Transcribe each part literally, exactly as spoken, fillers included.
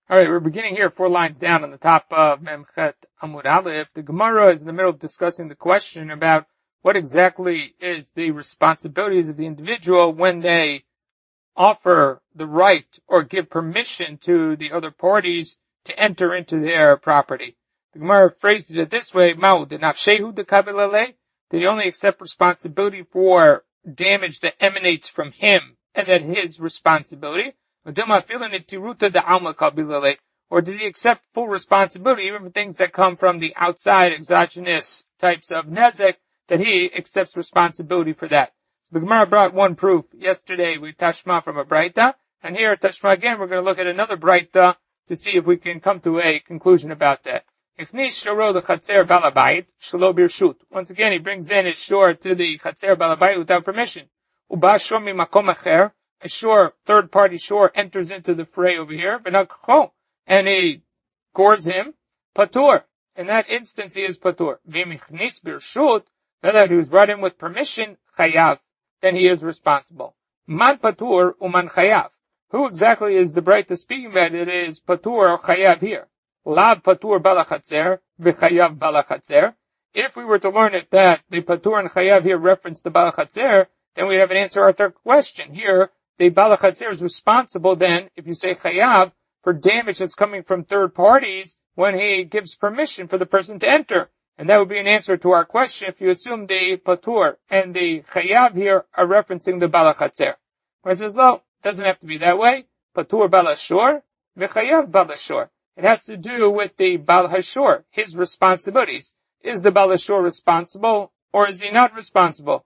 All right, we're beginning here four lines down on the top of Memchet Amud Aleph. The Gemara is in the middle of discussing the question about what exactly is the responsibilities of the individual when they offer the right or give permission to the other parties to enter into their property. The Gemara phrased it this way: Ma'u denafshehu dekabilale? Did he only accept responsibility for damage that emanates from him, and that his responsibility? Or did he accept full responsibility even for things that come from the outside exogenous types of nezek, that he accepts responsibility for that? So the Gemara brought one proof. Yesterday we tashma from a braita, and here at tashma again we're going to look at another braita to see if we can come to a conclusion about that. Once again he brings in his shore to the chatzer balabayit without permission. A shore, third party shore, enters into the fray over here, and he gores him, patur. In that instance, he is patur. Whether he was brought in with permission, chayav, then he is responsible. Man patur uman chayav. Who exactly is the braita speaking about? It is patur or chayav here. Lav patur balachatzer, v'chayav balachatzer. If we were to learn it that the patur and chayav here reference the balachatzer, then we'd have an answer to our third question. Here, the balachatzer is responsible then, if you say chayav, for damage that's coming from third parties when he gives permission for the person to enter. And that would be an answer to our question if you assume the patur and the chayav here are referencing the balachatzer. Where it says, no, it doesn't have to be that way. Patur balashor, v'chayav balashor. It has to do with the balashor, his responsibilities. Is the balashor responsible, or is he not responsible?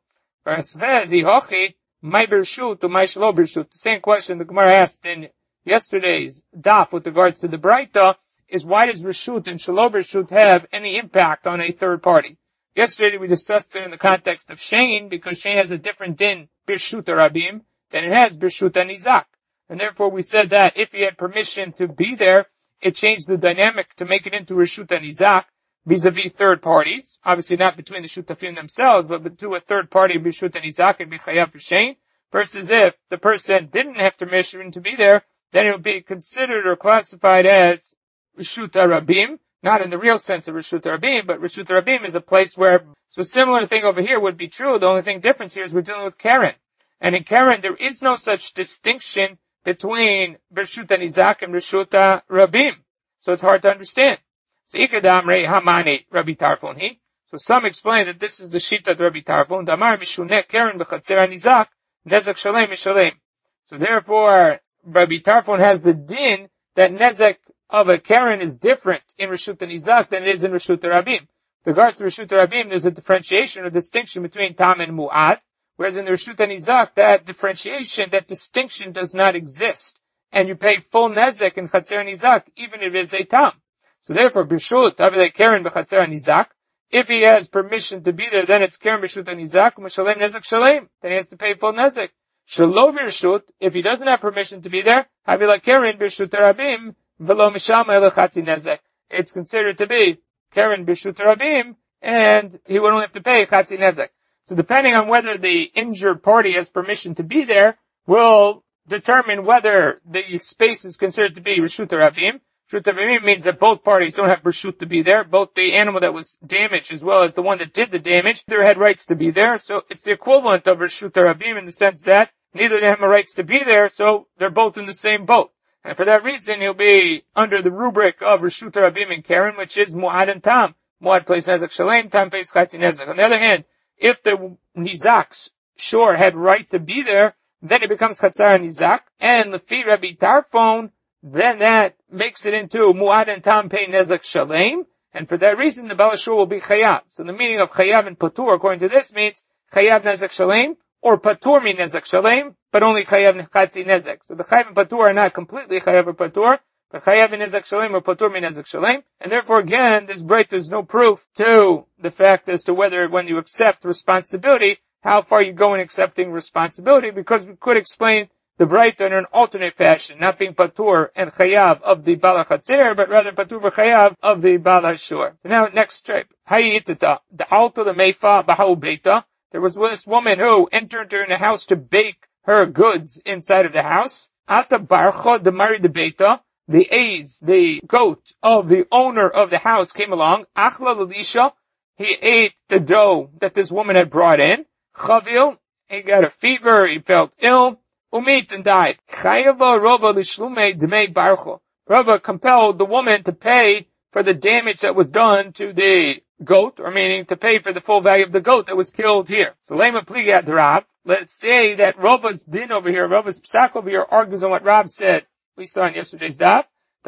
My birshut to my shelo birshut. The same question the Gemara asked in yesterday's daf with regards to the Braita is, why does rishut and shelo birshut have any impact on a third party? Yesterday we discussed it in the context of Shane, because Shane has a different din birshut rabim than it has birshut anizak. And therefore we said that if he had permission to be there, it changed the dynamic to make it into rishut anizak vis-a-vis third parties, obviously not between the shutafim themselves, but to a third party, bishut anizak and bichayav for Shane, versus if the person didn't have permission to be there, then it would be considered or classified as rishut rabim, not in the real sense of rishut rabim, but rishut rabim is a place where, so a similar thing over here would be true. The only thing difference here is we're dealing with Karen. And in Karen, there is no such distinction between rishut anizak and rishut rabim. So it's hard to understand. So ikadam rei hamani Rabbi Tarfon he. So some explain that this is the shita of Rabbi Tarfon. Damar mishuneh Karen b'chatzer anizak nezek shalem mishalem. So therefore, Rabbi Tarfon has the din that nezek of a Karen is different in Rishut Nizak than it is in Rishut Rabim. With regards to Rishut Rabim, there's a differentiation or distinction between Tam and Mu'ad, whereas in the Rishut Nizak, that differentiation, that distinction does not exist. And you pay full nezek in Chatzer Nizak, even if it is a Tam. So therefore, Bishut, Avile Karen b'Chatzer Nizak, if he has permission to be there, then it's Karen b'Rishut Nizak, M'shalem nezek shalem, then he has to pay full nezek. Shelo b'Rishut, if he doesn't have permission to be there, Avile Karen b'Rishut Rabim, v'lo misham elachatzi nezek. It's considered to be Karen b'Rishut Rabim, and he would only have to pay chatzi nezek. So depending on whether the injured party has permission to be there, will determine whether the space is considered to be Rishut Rabim. Rishut Rabim means that both parties don't have Rishut to be there. Both the animal that was damaged as well as the one that did the damage, they had rights to be there. So it's the equivalent of Rishut Rabim in the sense that neither of them have rights to be there, so they're both in the same boat. And for that reason, he'll be under the rubric of Rishut Rabim and Karen, which is Mu'ad and Tam. Mu'ad pays Nezek Shalem, Tam pays Chatzi Nezek. On the other hand, if the Nizak's shore had right to be there, then it becomes Chatzar Nizak, and the Fi Rabbi Tarfon, then that makes it into Mu'ad and Tam pay Nezek Shalem, and for that reason, the Balashur will be Chayav. So the meaning of Chayav and Patur, according to this, means Chayav Nezek Shalem, or Patur mi Nezek Shalem, but only Chayav Chatzi Nezek. So the Chayav and Patur are not completely Chayav or Patur, but Chayav mi Nezek Shalem or Patur mi Nezek Shalem. And therefore again, this break, there's no proof to the fact as to whether when you accept responsibility, how far you go in accepting responsibility, because we could explain the Braita in an alternate fashion, not being Patur and Chayav of the Bala Chatzir, but rather Patur v'Chayav of the Bala Shur. So now, next stripe. Hayitata, the Alta, the Meifa, Bahau Beita. There was this woman who entered in a house to bake her goods inside of the house. Ata Barcha, the Mari de Beita. the A's, the goat of the owner of the house came along, Achla Lalisha, he ate the dough that this woman had brought in, Chavil, he got a fever, he felt ill, Umit and died. Chayava Rava Lishlume Dmei Barcho. Rava compelled the woman to pay for the damage that was done to the goat, or meaning to pay for the full value of the goat that was killed here. So Lema Pligat Rav, let's say that Rava's din over here, Rava's psak over here argues on what Rav said. We saw in yesterday's daf,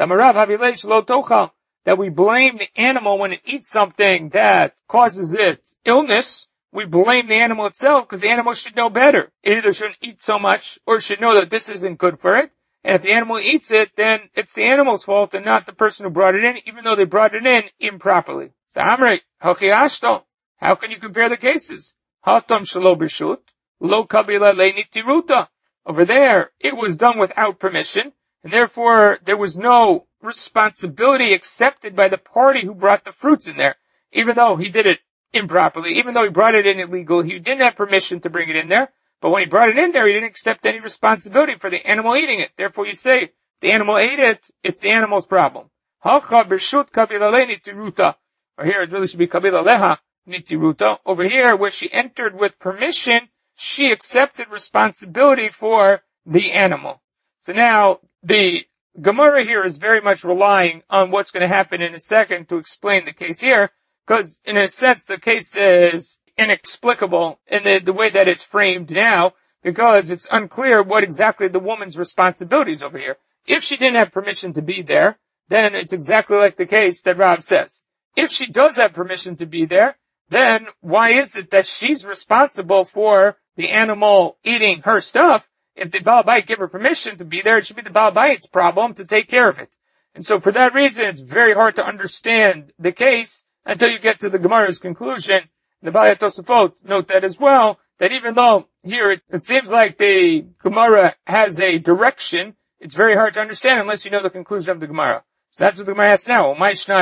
that we blame the animal when it eats something that causes it illness. We blame the animal itself because the animal should know better. It either shouldn't eat so much or should know that this isn't good for it. And if the animal eats it, then it's the animal's fault and not the person who brought it in, even though they brought it in improperly. So Amrei, Hochiashto, how can you compare the cases? Hatam shelo b'rshut, lo kabila le'nitiruta. Over there, it was done without permission, and therefore there was no responsibility accepted by the party who brought the fruits in there. Even though he did it improperly, even though he brought it in illegal, he didn't have permission to bring it in there. But when he brought it in there, he didn't accept any responsibility for the animal eating it. Therefore you say, the animal ate it, it's the animal's problem. Hacha b'rshut kabila le'nitiruta. Or here it really should be kabila leha nitiruta. Over here, where she entered with permission, she accepted responsibility for the animal. So now, the Gemara here is very much relying on what's going to happen in a second to explain the case here, because in a sense the case is inexplicable in the, the way that it's framed now, because it's unclear what exactly the woman's responsibility is over here. If she didn't have permission to be there, then it's exactly like the case that Rav says. If she does have permission to be there, then why is it that she's responsible for the animal eating her stuff? If the Baal Bayit gave her permission to be there, it should be the Baal Bayit's problem to take care of it. And so for that reason, it's very hard to understand the case until you get to the Gemara's conclusion. The Baalei Tosafot note that as well, that even though here it, it seems like the Gemara has a direction, it's very hard to understand unless you know the conclusion of the Gemara. So that's what the Gemara asks now.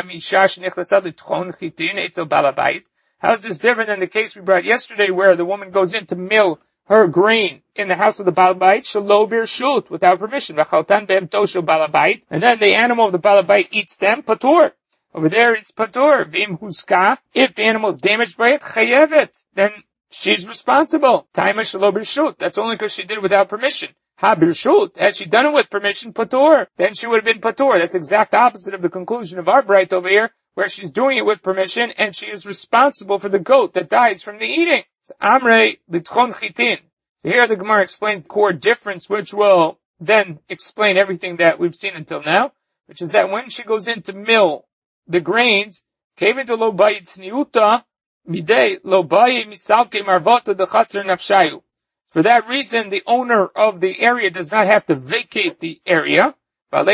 How is this different than the case we brought yesterday where the woman goes in to mill her grain in the house of the Baal Bayit, shelo b'rshut, without permission, v'chaltan be'emto shel Baal Bayit, and then the animal of the Baal Bayit eats them, patur. Over there it's patur, v'im huska, if the animal is damaged by it, chayevet, then she's responsible. Taima shelo b'rshut, that's only because she did it without permission. Ha b'rshut, had she done it with permission, patur, then she would have been patur. That's the exact opposite of the conclusion of our bright over here, where she's doing it with permission, and she is responsible for the goat that dies from the eating. So Amrei l'tchon chitin. So here the Gemara explains the core difference, which will then explain everything that we've seen until now, which is that when she goes in to mill the grains, kevin to lo bayit tzniuta, midei lo bayit misalke marvota dechatzer nafshayu. For that reason, the owner of the area does not have to vacate the area, and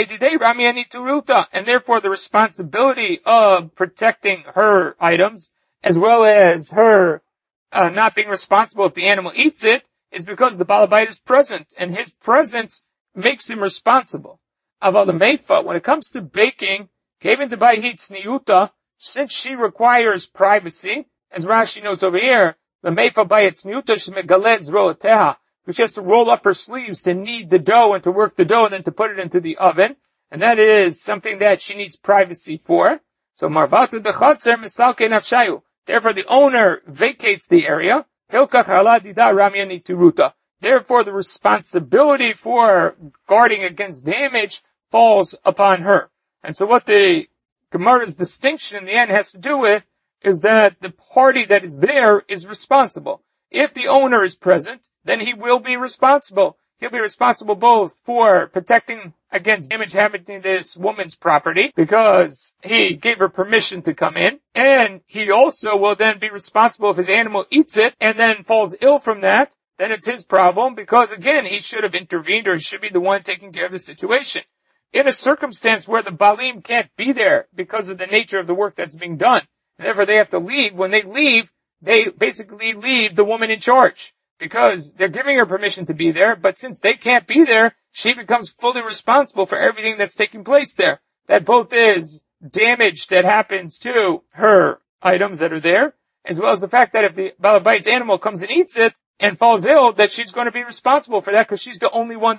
therefore the responsibility of protecting her items, as well as her uh, not being responsible if the animal eats it, is because the Baal Bayit is present, and his presence makes him responsible. Aval the Meifa, when it comes to baking, Kevin to buy heat sniuta, since she requires privacy, as Rashi notes over here, the Meifa by its sniuta shmegalez roateha, which has to roll up her sleeves to knead the dough and to work the dough and then to put it into the oven. And that is something that she needs privacy for. So marvatu dechatzer misalke nafshayu. Therefore the owner vacates the area. Hilkach hala dida ramyani turuta. Therefore the responsibility for guarding against damage falls upon her. And so what the Gemara's distinction in the end has to do with is that the party that is there is responsible. If the owner is present, then he will be responsible. He'll be responsible both for protecting against damage happening to this woman's property because he gave her permission to come in, and he also will then be responsible if his animal eats it and then falls ill from that. Then it's his problem because again, he should have intervened or he should be the one taking care of the situation. In a circumstance where the Baalim can't be there because of the nature of the work that's being done, and therefore they have to leave, when they leave, they basically leave the woman in charge because they're giving her permission to be there, but since they can't be there, she becomes fully responsible for everything that's taking place there. That both is damage that happens to her items that are there, as well as the fact that if the Baal Bayit's animal comes and eats it and falls ill, that she's going to be responsible for that because she's the only one there.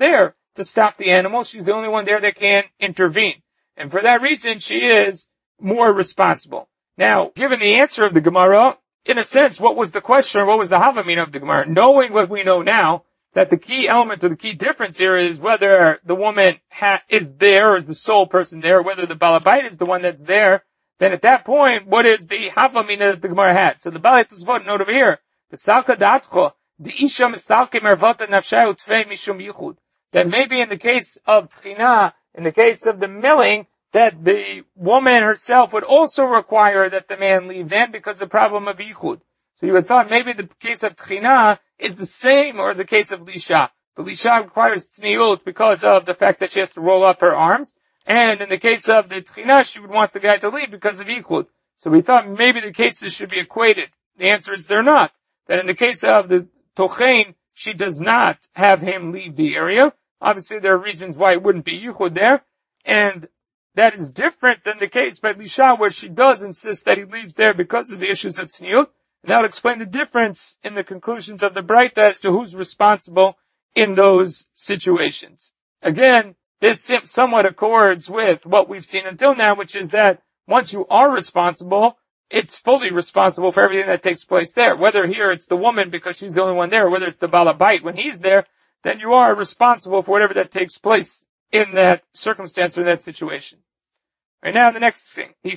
to stop the animal. She's the only one there that can intervene. And for that reason, she is more responsible. Now, given the answer of the Gemara, in a sense, what was the question, or what was the Havamina of the Gemara? Knowing what we know now, that the key element or the key difference here is whether the woman ha- is there, or is the sole person there, or whether the Balabait is the one that's there, then at that point, what is the Havamina that the Gemara had? So the Balei Tosfot note over here, the Salka Datcho, the Isha Misalke Mervata Nafshayu Tvei Mishum Yichud. That maybe in the case of Tchina, in the case of the milling, that the woman herself would also require that the man leave then because of the problem of Yichud. So you would thought maybe the case of Tchina is the same or the case of Lisha. But Lisha requires Tzniut because of the fact that she has to roll up her arms. And in the case of the Tchina, she would want the guy to leave because of Yichud. So we thought maybe the cases should be equated. The answer is they're not. That in the case of the Tochein, she does not have him leave the area. Obviously there are reasons why it wouldn't be Yichud there. And that is different than the case by Lisha where she does insist that he leaves there because of the issues of Tzniut. And that will explain the difference in the conclusions of the Braita as to who's responsible in those situations. Again, this somewhat accords with what we've seen until now, which is that once you are responsible, it's fully responsible for everything that takes place there. Whether here it's the woman because she's the only one there, or whether it's the Balabait when he's there, then you are responsible for whatever that takes place in that circumstance or in that situation. Right now, the next thing. He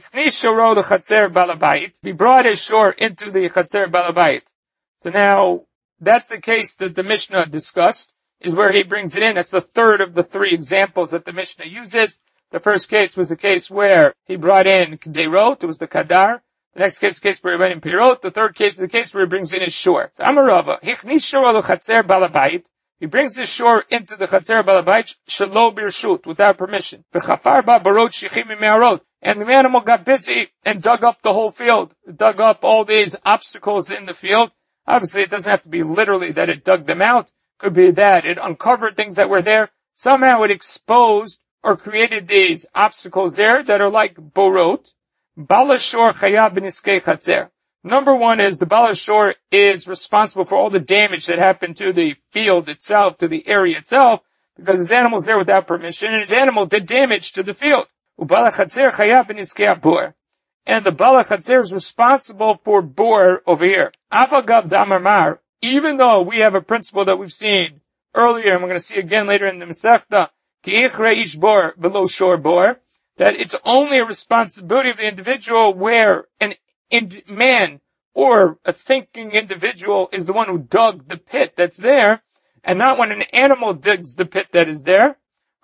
brought his shore into the Chatzer Balabait. So now, that's the case that the Mishnah discussed, is where he brings it in. That's the third of the three examples that the Mishnah uses. The first case was a case where he brought in Kderot, it was the Kadar. The next case is the case where he brought in Pirot. The third case is the case where he brings in his shore. So Amarava, Hichnis shore al Chatzer Balabait. He brings his shore into the Chatzer Balabait, shelo birshut, without permission. V'chafar ba barot shichim me'arot. And the animal got busy and dug up the whole field. It dug up all these obstacles in the field. Obviously, it doesn't have to be literally that it dug them out. Could be that it uncovered things that were there. Somehow it exposed or created these obstacles there that are like borot. Balashor chayav b'niskei chatzer. Number one is the Balashor is responsible for all the damage that happened to the field itself, to the area itself, because his animal's there without permission, and his animal did damage to the field. Ubalachatzer chayav b'niskei bor. And the Balachatzer is responsible for bor over here. Avagav damarmar. Even though we have a principle that we've seen earlier, and we're going to see again later in the Masechta, ki ichre ish bor v'lo shor bor, that it's only a responsibility of the individual where an in man or a thinking individual is the one who dug the pit that's there, and not when an animal digs the pit that is there.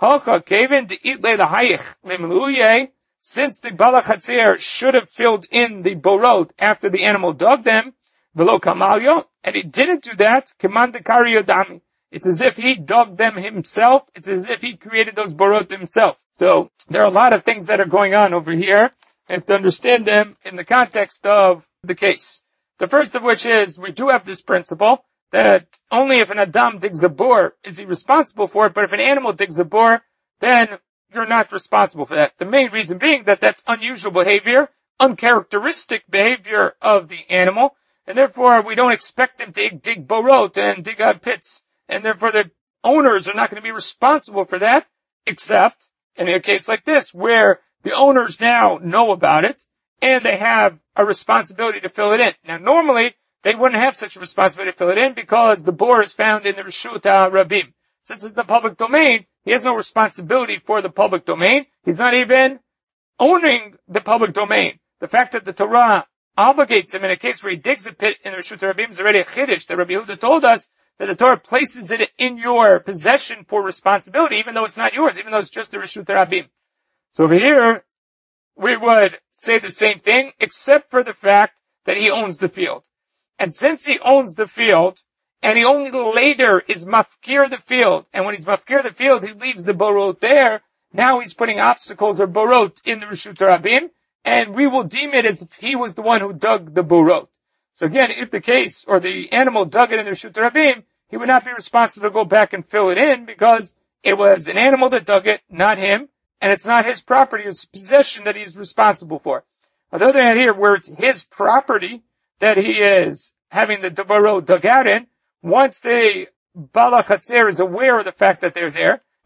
Since the Balachatzer should have filled in the borot after the animal dug them, velo kamalyo, and he didn't do that, kemandekari yodami. It's as if he dug them himself. It's as if he created those borot himself. So there are a lot of things that are going on over here. We have to understand them in the context of the case. The first of which is, we do have this principle that only if an Adam digs the bore is he responsible for it, but if an animal digs the bore, then you're not responsible for that. The main reason being that that's unusual behavior, uncharacteristic behavior of the animal, and therefore we don't expect them to dig borot and dig out pits, and therefore the owners are not going to be responsible for that, except in a case like this, where the owners now know about it, and they have a responsibility to fill it in. Now, normally, they wouldn't have such a responsibility to fill it in because the bore is found in the Reshut HaRabim. Since it's the public domain, he has no responsibility for the public domain. He's not even owning the public domain. The fact that the Torah obligates him in a case where he digs a pit in the Reshut HaRabim is already a chiddush. The Rabbi Yehuda told us that the Torah places it in your possession for responsibility, even though it's not yours, even though it's just the Reshut HaRabim. So over here, we would say the same thing, except for the fact that he owns the field. And since he owns the field, and he only later is mafkir the field, and when he's mafkir the field, he leaves the borot there, now he's putting obstacles or borot in the Reshut HaRabim, and we will deem it as if he was the one who dug the borot. So again, if the case, or the animal dug it in the Reshut HaRabim, he would not be responsible to go back and fill it in, because it was an animal that dug it, not him, and it's not his property, it's possession that he's responsible for. On the other hand here, where it's his property that he is having the borot dug out in, once the Balachatzer is aware of the fact that they're there,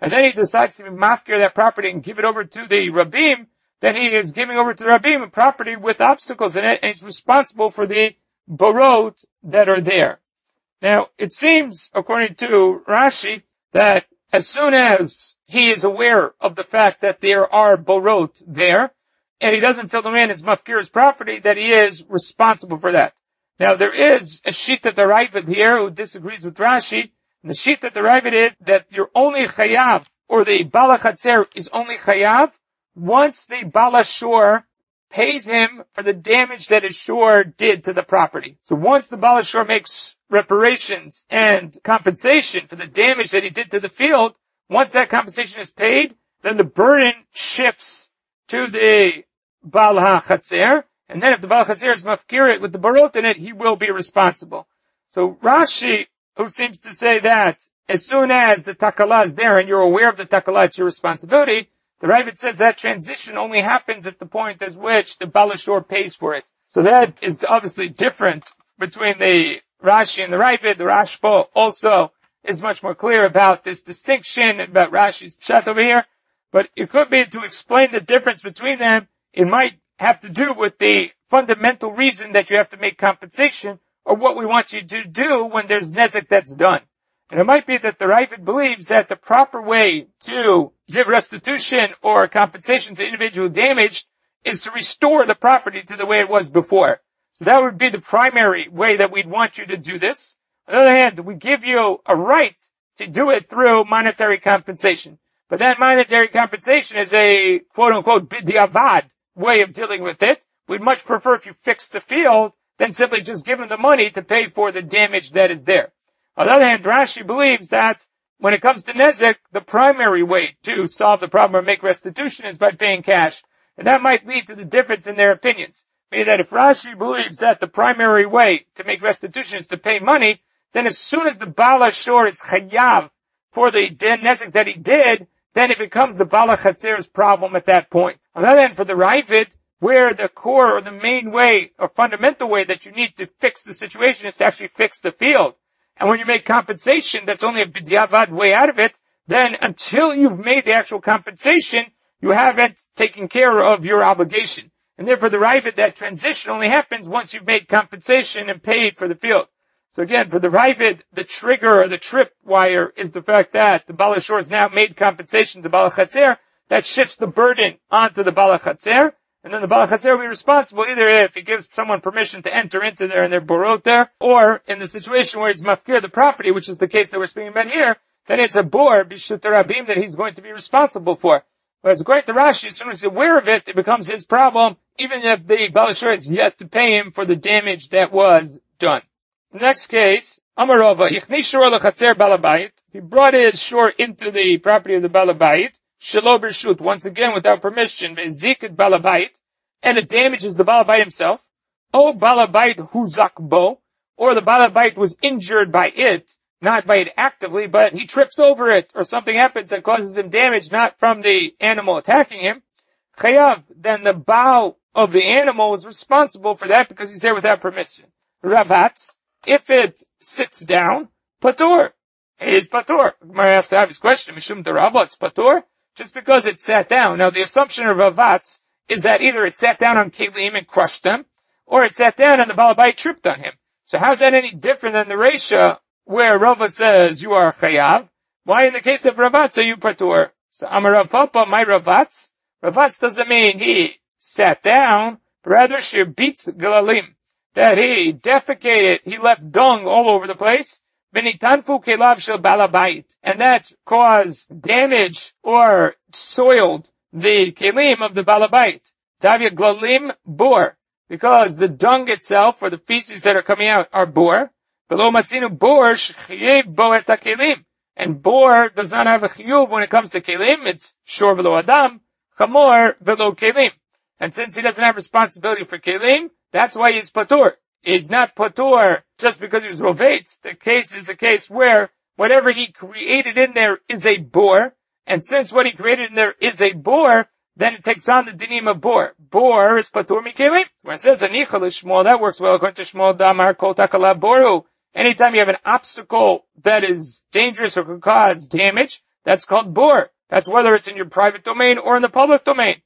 and then he decides to mafkir that property and give it over to the Rabim, then he is giving over to the Rabim a property with obstacles in it, and he's responsible for the borot that are there. Now, it seems, according to Rashi, that as soon as he is aware of the fact that there are borot there, and he doesn't fill them in as mafkir's property, that he is responsible for that. Now, there is a shita d'Ravad here who disagrees with Rashi. And the shita d'Ravad is that you're only chayav, or the Bala Chatzer is only chayav, once the Bala Shor pays him for the damage that his shor did to the property. So once the Bala Shor makes reparations and compensation for the damage that he did to the field, once that compensation is paid, then the burden shifts to the Baal HaChatzer, and then if the Baal HaChatzer is mafkir with the borot in it, he will be responsible. So Rashi, who seems to say that as soon as the takala is there and you're aware of the takala, it's your responsibility, the Ravad says that transition only happens at the point at which the Baal HaShor pays for it. So that is obviously different between the Rashi and the Ravad. The Rashba also is much more clear about this distinction, about Rashi's pshat over here. But it could be to explain the difference between them. It might have to do with the fundamental reason that you have to make compensation, or what we want you to do when there's nezek that's done. And it might be that the Ravad believes that the proper way to give restitution or compensation to individual damaged is to restore the property to the way it was before. So that would be the primary way that we'd want you to do this. On the other hand, we give you a right to do it through monetary compensation. But that monetary compensation is a quote-unquote b'diavad way of dealing with it. We'd much prefer if you fix the field than simply just give them the money to pay for the damage that is there. On the other hand, Rashi believes that when it comes to nezek, the primary way to solve the problem or make restitution is by paying cash. And that might lead to the difference in their opinions. Meaning that if Rashi believes that the primary way to make restitution is to pay money, then as soon as the Baal HaShor is chayav for the nezek that he did, then it becomes the Baal HaChatzer's problem at that point. On the other hand, for the Ravad, where the core or the main way or fundamental way that you need to fix the situation is to actually fix the field. And when you make compensation, that's only a b'diavad way out of it, then until you've made the actual compensation, you haven't taken care of your obligation. And therefore the Ravad, that transition only happens once you've made compensation and paid for the field. So again, for the Ravad, the trigger or the trip wire is the fact that the Baal HaShor has now made compensation to Baal HaChatzer. That shifts the burden onto the Baal HaChatzer. And then the Baal HaChatzer will be responsible either if he gives someone permission to enter into there and they're borot there, or in the situation where he's mafkir the property, which is the case that we're speaking about here, then it's a bor, b'shut rabim, that he's going to be responsible for. But according to Rashi, as soon as he's aware of it, it becomes his problem, even if the Baal HaShor has yet to pay him for the damage that was done. The next case, Amarova, Yichni Shor l'chatzer Balabayit. He brought his shore into the property of the Balabayit. Shelo b'rshut, once again without permission, ve'ziket Balabayit, and it damages the Balabayit himself. O Balabayit huzak bo, or the Balabayit was injured by it, not by it actively, but he trips over it, or something happens that causes him damage, not from the animal attacking him. Chayav, then the Baal of the animal is responsible for that because he's there without permission. Ravatz, if it sits down, patur. It is patur. Gemara has to have his question, Mishum deravatz patur, just because it sat down. Now the assumption of Ravatz is that either it sat down on kelim and crushed them, or it sat down and the Balabayit tripped on him. So how's that any different than the Reisha, where Rava says you are chayav? Why in the case of Ravatz are you patur? So Amar Papa, my Ravatz, Ravatz doesn't mean he sat down, but rather she beats galalim, that he defecated, he left dung all over the place, v'nitanfu kelav shel Balabayit, and that caused damage or soiled the kelim of the Balabayit. Tavya glalim bor, because the dung itself, or the feces that are coming out, are bor. Below matzinu bor sh'chayev bo et kelim, and bor does not have a chiyuv when it comes to kelim. It's shor below adam, chamor below kelim. And since he doesn't have responsibility for kelim, that's why he's patur. He's not patur just because he was rovetz. The case is a case where whatever he created in there is a bor, and since what he created in there is a bor, then it takes on the dinim of bor. Bor is patur mikelim. When it says anichal Shmuel, that works well according to Shmuel damar kol takala boru. Anytime you have an obstacle that is dangerous or could cause damage, That's called bor. That's whether it's in your private domain or in the public domain.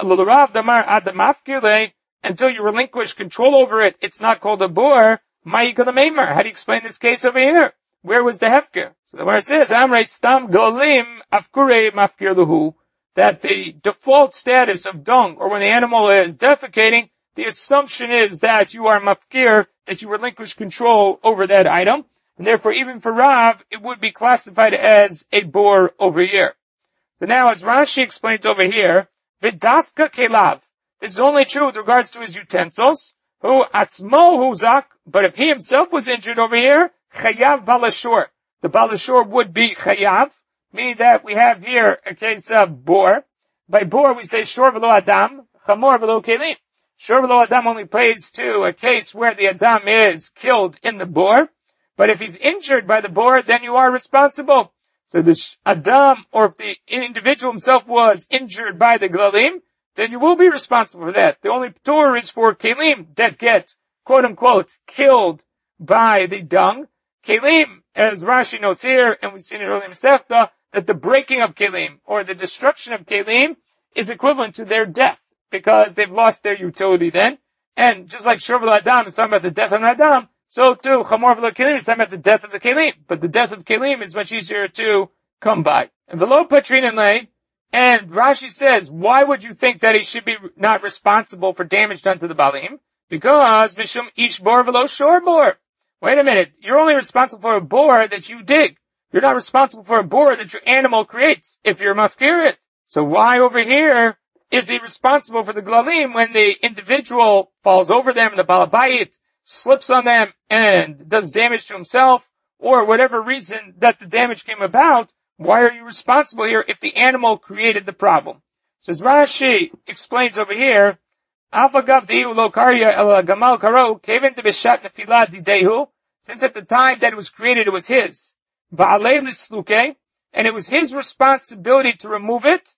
Until you relinquish control over it, it's not called a bor. How do you explain this case over here? Where was the hefker? So where it says, Amrei stam golim afkure mafkir luhu, that the default status of dung, or when the animal is defecating, the assumption is that you are mafkir, that you relinquish control over that item, and therefore even for Rav, it would be classified as a bor over here. So now, as Rashi explains over here, vidafka kelav, this is only true with regards to his utensils, who atzmo huzak, but if he himself was injured over here, chayav balashur, the balashur would be chayav, meaning that we have here a case of bor. By bor we say shor v'lo adam, chamor v'lo kelim. Shor v'lo adam only plays to a case where the adam is killed in the bor, but if he's injured by the bor, then you are responsible. So the adam, or if the individual himself was injured by the glalim, then you will be responsible for that. The only p'tur is for kelim that get, quote unquote, killed by the dung. Kelim, as Rashi notes here, and we've seen it earlier in Masechta, that the breaking of kelim, or the destruction of kelim, is equivalent to their death, because they've lost their utility then. And just like Shor v'lo Adam is talking about the death of an Adam, so too, Chamor v'lo Kelim is talking about the death of the kelim. But the death of kelim is much easier to come by. And v'lo patrin and lay, and Rashi says, why would you think that he should be not responsible for damage done to the balim? Because mishum ish bor v'lo shor bor. Wait a minute, you're only responsible for a bor that you dig. You're not responsible for a bor that your animal creates, if you're mafkirit. So why over here is he responsible for the glalim when the individual falls over them, the balabayit slips on them and does damage to himself, or whatever reason that the damage came about? Why are you responsible here if the animal created the problem? So as Rashi explains over here, since at the time that it was created, it was his, and it was his responsibility to remove it,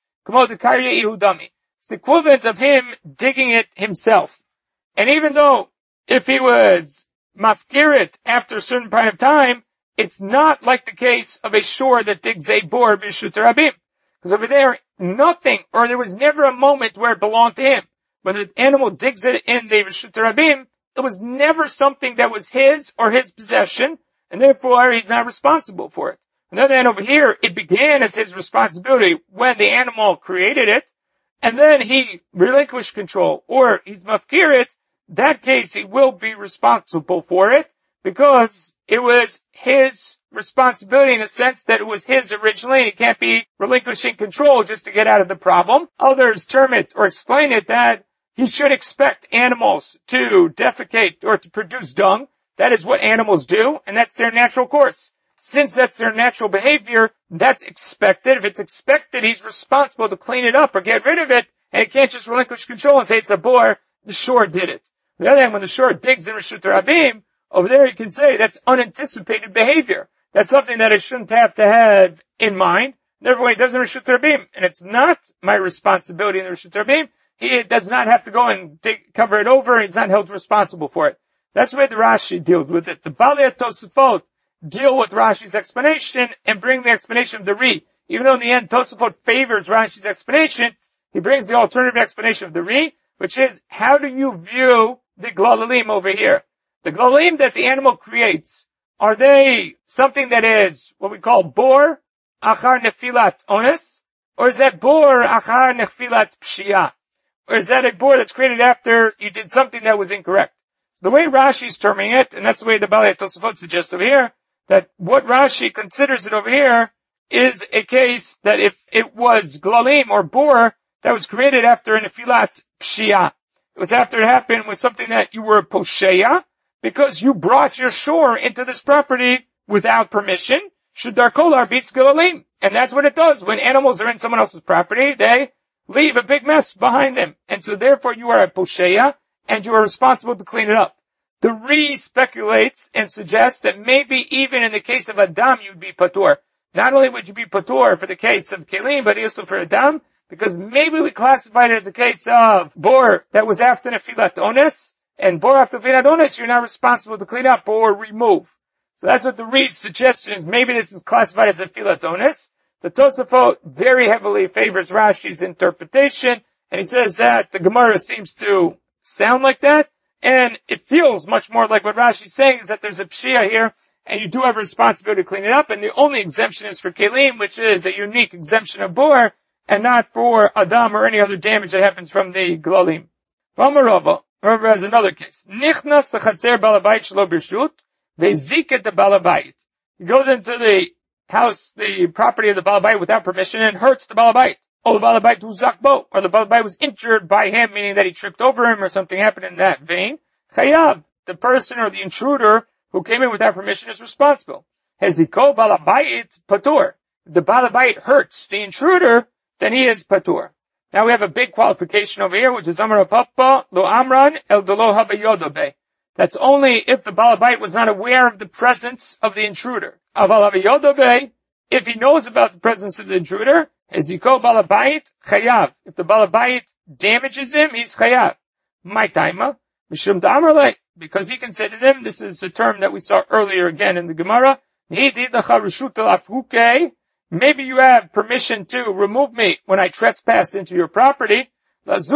it's the equivalent of him digging it himself. And even though if he was mafkirit after a certain point of time, it's not like the case of a shore that digs a bor b'shut rabim. Because over there, nothing, or there was never a moment where it belonged to him. When the animal digs it in the b'shut rabim, it was never something that was his or his possession, and therefore he's not responsible for it. On the other hand, over here, it began as his responsibility when the animal created it, and then he relinquished control, or he's mafkirit. That case, he will be responsible for it, because it was his responsibility in a sense that it was his originally, and he can't be relinquishing control just to get out of the problem. Others term it or explain it that he should expect animals to defecate or to produce dung. That is what animals do, and that's their natural course. Since that's their natural behavior, that's expected. If it's expected, he's responsible to clean it up or get rid of it, and he can't just relinquish control and say it's a bor, the shore did it. On the other hand, when the shore digs in Reshut Rabim, over there you can say that's unanticipated behavior. That's something that I shouldn't have to have in mind. Therefore, he does in Reshut Rabim, and it's not my responsibility in the Reshut Rabim. He does not have to go and dig, cover it over. He's not held responsible for it. That's the way the Rashi deals with it. The Balei Tosafot deal with Rashi's explanation and bring the explanation of the Ri. Even though in the end Tosafot favors Rashi's explanation, he brings the alternative explanation of the Ri, which is, how do you view the glalalim over here? The glalalim that the animal creates, are they something that is what we call bor achar nefilat ones? Or is that bor achar nefilat pshia? Or is that a bor that's created after you did something that was incorrect? So the way Rashi's terming it, and that's the way the Balei Tosafot suggests over here, that what Rashi considers it over here is a case that if it was glalim or bor that was created after an nefilat pshia, it was after it happened with something that you were a posheya, because you brought your shore into this property without permission. Shudar beats glalim. And that's what it does. When animals are in someone else's property, they leave a big mess behind them. And so therefore you are a posheya, and you are responsible to clean it up. The Ri speculates and suggests that maybe even in the case of Adam you'd be patur. Not only would you be patur for the case of kelim, but also for Adam, because maybe we classified it as a case of bor that was after nefilat ones, and bor after nefilat ones you're not responsible to clean up or remove. So that's what the Ri's suggestion is. Maybe this is classified as nefilat ones. The Tosafot very heavily favors Rashi's interpretation, and he says that the Gemara seems to sound like that, and it feels much more like what Rashi's saying is that there's a pshia here, and you do have a responsibility to clean it up, and the only exemption is for kelim, which is a unique exemption of bor, and not for adam or any other damage that happens from the glalim. Rava Rava has another case. Nichnas lechatzer balabayit shelo b'rshut veziket the balabayit. He goes into the house, the property of the balabayit without permission, and hurts the balabayit. Oh, the balabayit was zakbo, or the balabayit was injured by him, meaning that he tripped over him or something happened in that vein. Chayav, the person or the intruder who came in without permission is responsible. Heziko balabayit patur. If the balabayit hurts the intruder, then he is patur. Now we have a big qualification over here, which is Amar Papa lo amran el delo habayodobe. That's only if the balabayit was not aware of the presence of the intruder. Aval habayodobe, if he knows about the presence of the intruder, heziko balabayit chayav. If the balabayit damages him, he's chayav. My taima, mishum da'amrle, because he considered him. This is a term that we saw earlier again in the Gemara. Maybe you have permission to remove me when I trespass into your property. What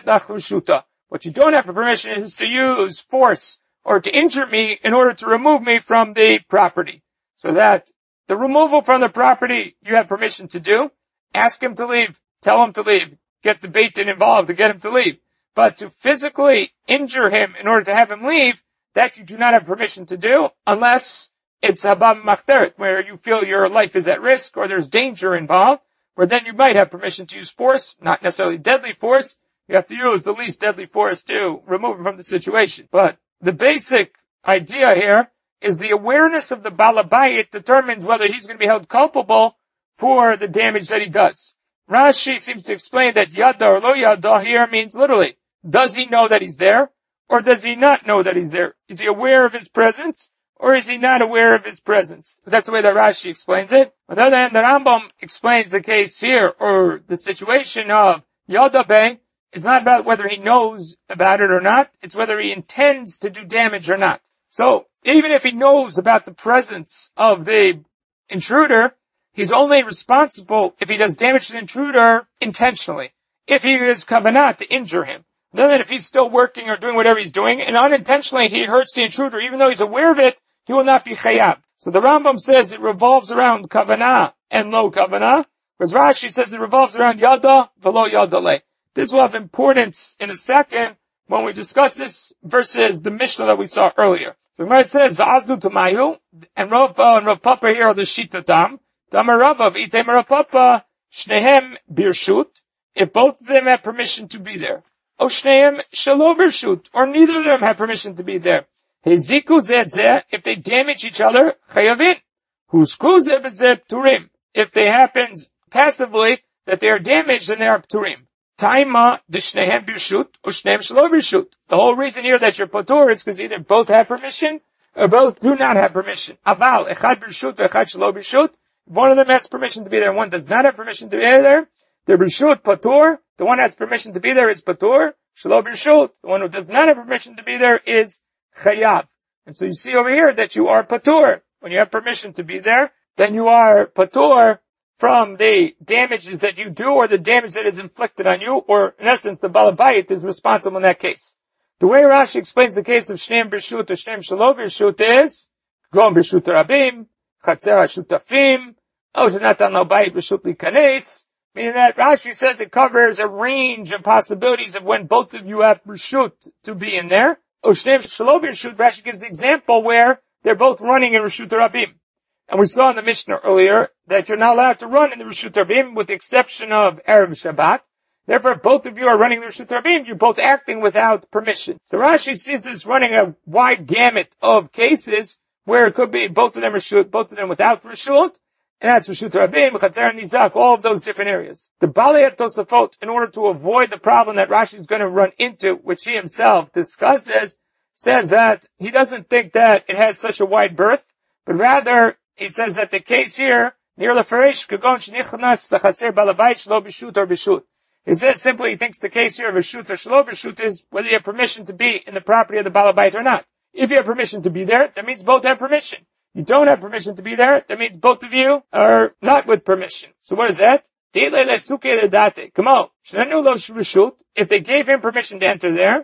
you don't have permission is to use force or to injure me in order to remove me from the property. So that the removal from the property you have permission to do. Ask him to leave. Tell him to leave. Get the bait involved to get him to leave. But to physically injure him in order to have him leave, that you do not have permission to do unless it's habam machteret, where you feel your life is at risk or there's danger involved, where then you might have permission to use force, not necessarily deadly force. You have to use the least deadly force to remove him from the situation. But the basic idea here is the awareness of the balabayit determines whether he's going to be held culpable for the damage that he does. Rashi seems to explain that yada or lo yada here means literally, does he know that he's there, or does he not know that he's there? Is he aware of his presence, or is he not aware of his presence? That's the way that Rashi explains it. On the other hand, the Rambam explains the case here, or the situation of Yadabe, is not about whether he knows about it or not, it's whether he intends to do damage or not. So, even if he knows about the presence of the intruder, he's only responsible if he does damage to the intruder intentionally. If he is kavanah to injure him. Then if he's still working or doing whatever he's doing, and unintentionally he hurts the intruder, even though he's aware of it, he will not be chayav. So the Rambam says it revolves around kavanah and lo kavanah, whereas Rashi says it revolves around yada velo yadale. This will have importance in a second when we discuss this versus the Mishnah that we saw earlier. The Gemara says, v'azlu tumayu, and Rav and Rav Papa here are the shitatam. Damar Rava v'item Rav Papa, shnehem birshut, if both of them have permission to be there. O shnehem shelo birshut, or neither of them have permission to be there. Heziku zeh zeh, if they damage each other, chayavin. Husku zeh b'zeh pturim. If they happen passively that they are damaged, then they are pturim. Taima d'shnehem birshut, or shnehem shelo birshut. The whole reason here that you're patur is because either both have permission, or both do not have permission. Aval, echad birshut, echad shelo birshut. One of them has permission to be there, one does not have permission to be there. The birshut patur, the one who has permission to be there is patur. Shelo birshut, the one who does not have permission to be there is chayav. And so you see over here that you are patur. When you have permission to be there, then you are patur from the damages that you do or the damage that is inflicted on you, or in essence the balabayit is responsible in that case. The way Rashi explains the case of shneim birshut or shneim shelo birshut is gom birshut rabim, chatzer hashutafim, o shenatan lo bayit birshut likanes, meaning that Rashi says it covers a range of possibilities of when both of you have birshut to be in there. O shneim shelo birshut, Rashi gives the example where they're both running in Reshut Rabim. And we saw in the Mishnah earlier that you're not allowed to run in the Reshut Rabim with the exception of Erev Shabbat. Therefore, if both of you are running the Reshut Rabim, you're both acting without permission. So Rashi sees this running a wide gamut of cases where it could be both of them Reshut, both of them without Reshut, and that's Reshut Rabim, Chatzer, Nizak, all of those different areas. The Balei Tosafot, in order to avoid the problem that Rashi is going to run into, which he himself discusses, says that he doesn't think that it has such a wide berth, but rather he says that the case here, near the Farish, Kagon Shnichnas, the Chatzer Balabayit, Shlo Bishut or Bishut. He says simply he thinks the case here of Bishut or Shlo Bishut is whether you have permission to be in the property of the Balabayit or not. If you have permission to be there, that means both have permission. you don't have permission to be there, that means both of you are not with permission. So what is that? Come on. If they gave him permission to enter there,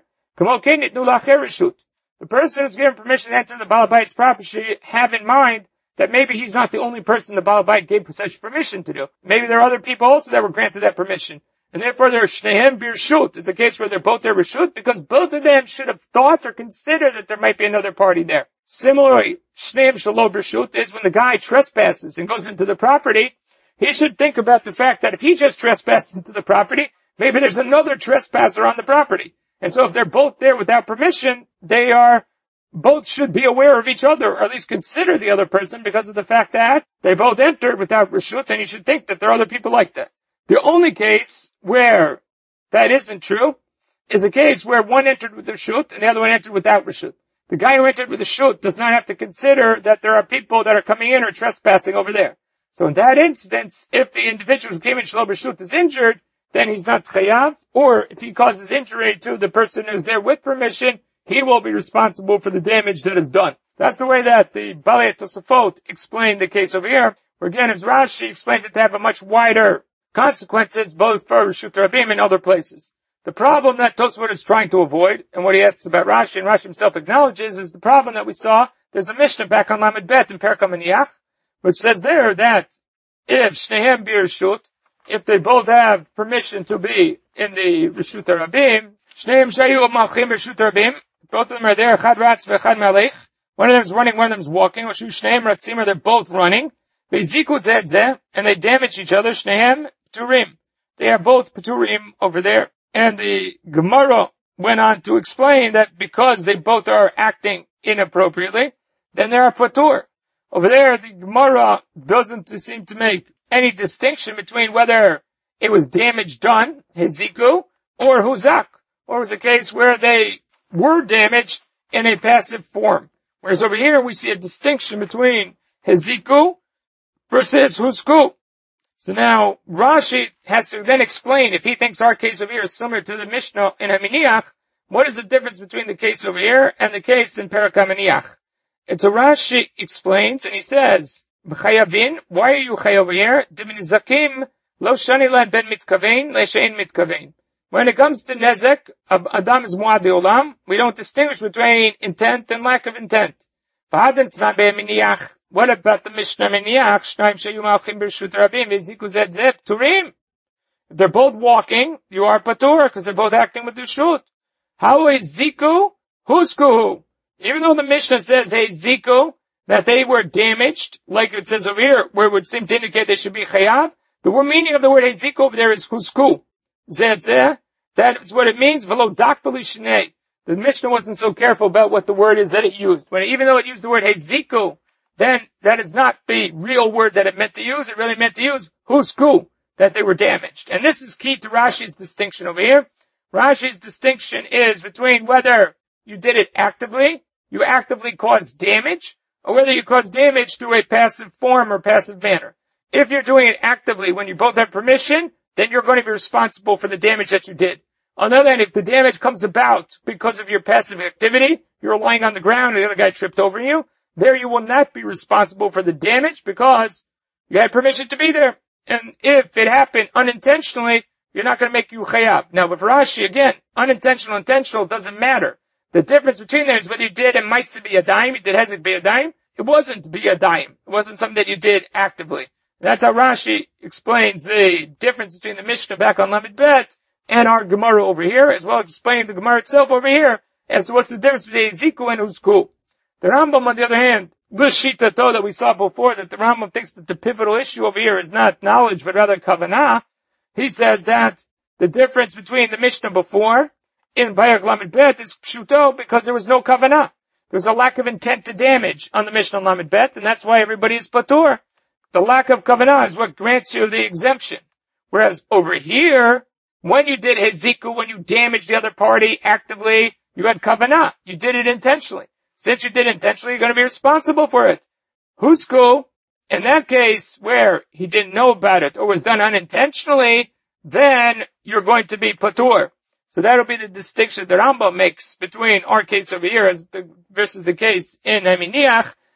the person who's given permission to enter the Baal Habayit's property should have in mind that maybe he's not the only person the Baal Habayit gave such permission to do. Maybe there are other people also that were granted that permission. And therefore they're shnehem birshut. It's a case where they're both there reshut because both of them should have thought or considered that there might be another party there. Similarly, shnehem shelo birshut is when the guy trespasses and goes into the property, he should think about the fact that if he just trespassed into the property, maybe there's another trespasser on the property. And so if they're both there without permission, they are, both should be aware of each other, or at least consider the other person because of the fact that they both entered without reshut, and you should think that there are other people like that. The only case where that isn't true is the case where one entered with reshut and the other one entered without reshut. The guy who entered with reshut does not have to consider that there are people that are coming in or trespassing over there. So in that instance, if the individual who came in shelo b'reshut is injured, then he's not chayav, or if he causes injury to the person who's there with permission, he will be responsible for the damage that is done. That's the way that the Balei Tosafot explained the case over here, where again, as Rashi explains it to have a much wider consequences, both for Reshut Rabim and other places. The problem that Tosafot is trying to avoid, and what he asks about Rashi, and Rashi himself acknowledges, is the problem that we saw. There's a Mishnah back on Lamed Bet in Perek HaManiach, which says there that if Shnehem Birshut, if they both have permission to be in the Reshut Rabim, Shnehem Shayu Malchim Reshut Rabim, both of them are there, Chad Ratz v'Chad Malech, one of them is running, one of them is walking, or Shnehem Ratzim, or they're both running, they ziku zeh zeh, and they damage each other, Shnehem Turim. They are both Peturim over there. And the Gemara went on to explain that because they both are acting inappropriately, then they are Patur. Over there, the Gemara doesn't seem to make any distinction between whether it was damage done, Heziku, or Huzak, or it was a case where they were damaged in a passive form. Whereas over here, we see a distinction between Heziku versus Huzku. So now, Rashi has to then explain, if he thinks our case over here is similar to the Mishnah in Haminiach, what is the difference between the case over here and the case in Perek HaManiach? And so Rashi explains, and he says, B'chayavin, why are you chay over here? D'minizakim lo shani lan ben mitkavein, le'shein mitkavein. When it comes to nezek, Adam is muad olam, we don't distinguish between intent and lack of intent. V'haden tzman be'miniach. What about the Mishnah Miniach? Shnaim shayu malchim b'reshut rabim v'ziku zeh zeh turim. If they're both walking, you are patur because they're both acting with the shut. How is ziku? Who's kuhu? Even though the Mishnah says, hey, ziku, that they were damaged, like it says over here, where it would seem to indicate they should be chayav, the word meaning of the word hey, ziku over there is husku. Zeh zeh. That's what it means. V'lo dakbali shnei. The Mishnah wasn't so careful about what the word is that it used. When even though it used the word hey, ziku, then that is not the real word that it meant to use. It really meant to use husku, that they were damaged. And this is key to Rashi's distinction over here. Rashi's distinction is between whether you did it actively, you actively caused damage, or whether you caused damage through a passive form or passive manner. If you're doing it actively when you both have permission, then you're going to be responsible for the damage that you did. On the other hand, if the damage comes about because of your passive activity, you're lying on the ground and the other guy tripped over you, there you will not be responsible for the damage because you had permission to be there. And if it happened unintentionally, you're not going to make you chayav. Now with Rashi, again, unintentional, intentional doesn't matter. The difference between there is whether you did a ma'aseh biyadayim, you did hezek biyadayim. It wasn't biyadayim. It wasn't something that you did actively. That's how Rashi explains the difference between the Mishnah back on Lamed Bet and our Gemara over here, as well as explaining the Gemara itself over here as to what's the difference between Ziku and Husku. The Rambam, on the other hand, this shitato that we saw before, that the Rambam thinks that the pivotal issue over here is not knowledge, but rather kavanah. He says that the difference between the Mishnah before in Bayag Lamed Bet is pshuto because there was no kavanah. There was a lack of intent to damage on the Mishnah Lamed Bet, and that's why everybody is patur. The lack of kavanah is what grants you the exemption. Whereas over here, when you did heziku, when you damaged the other party actively, you had kavanah. You did it intentionally. Since you did it intentionally, you're going to be responsible for it. Husku, in that case where he didn't know about it or was done unintentionally, then you're going to be patur. So that'll be the distinction that Rambam makes between our case over here as the, versus the case in Haminiach.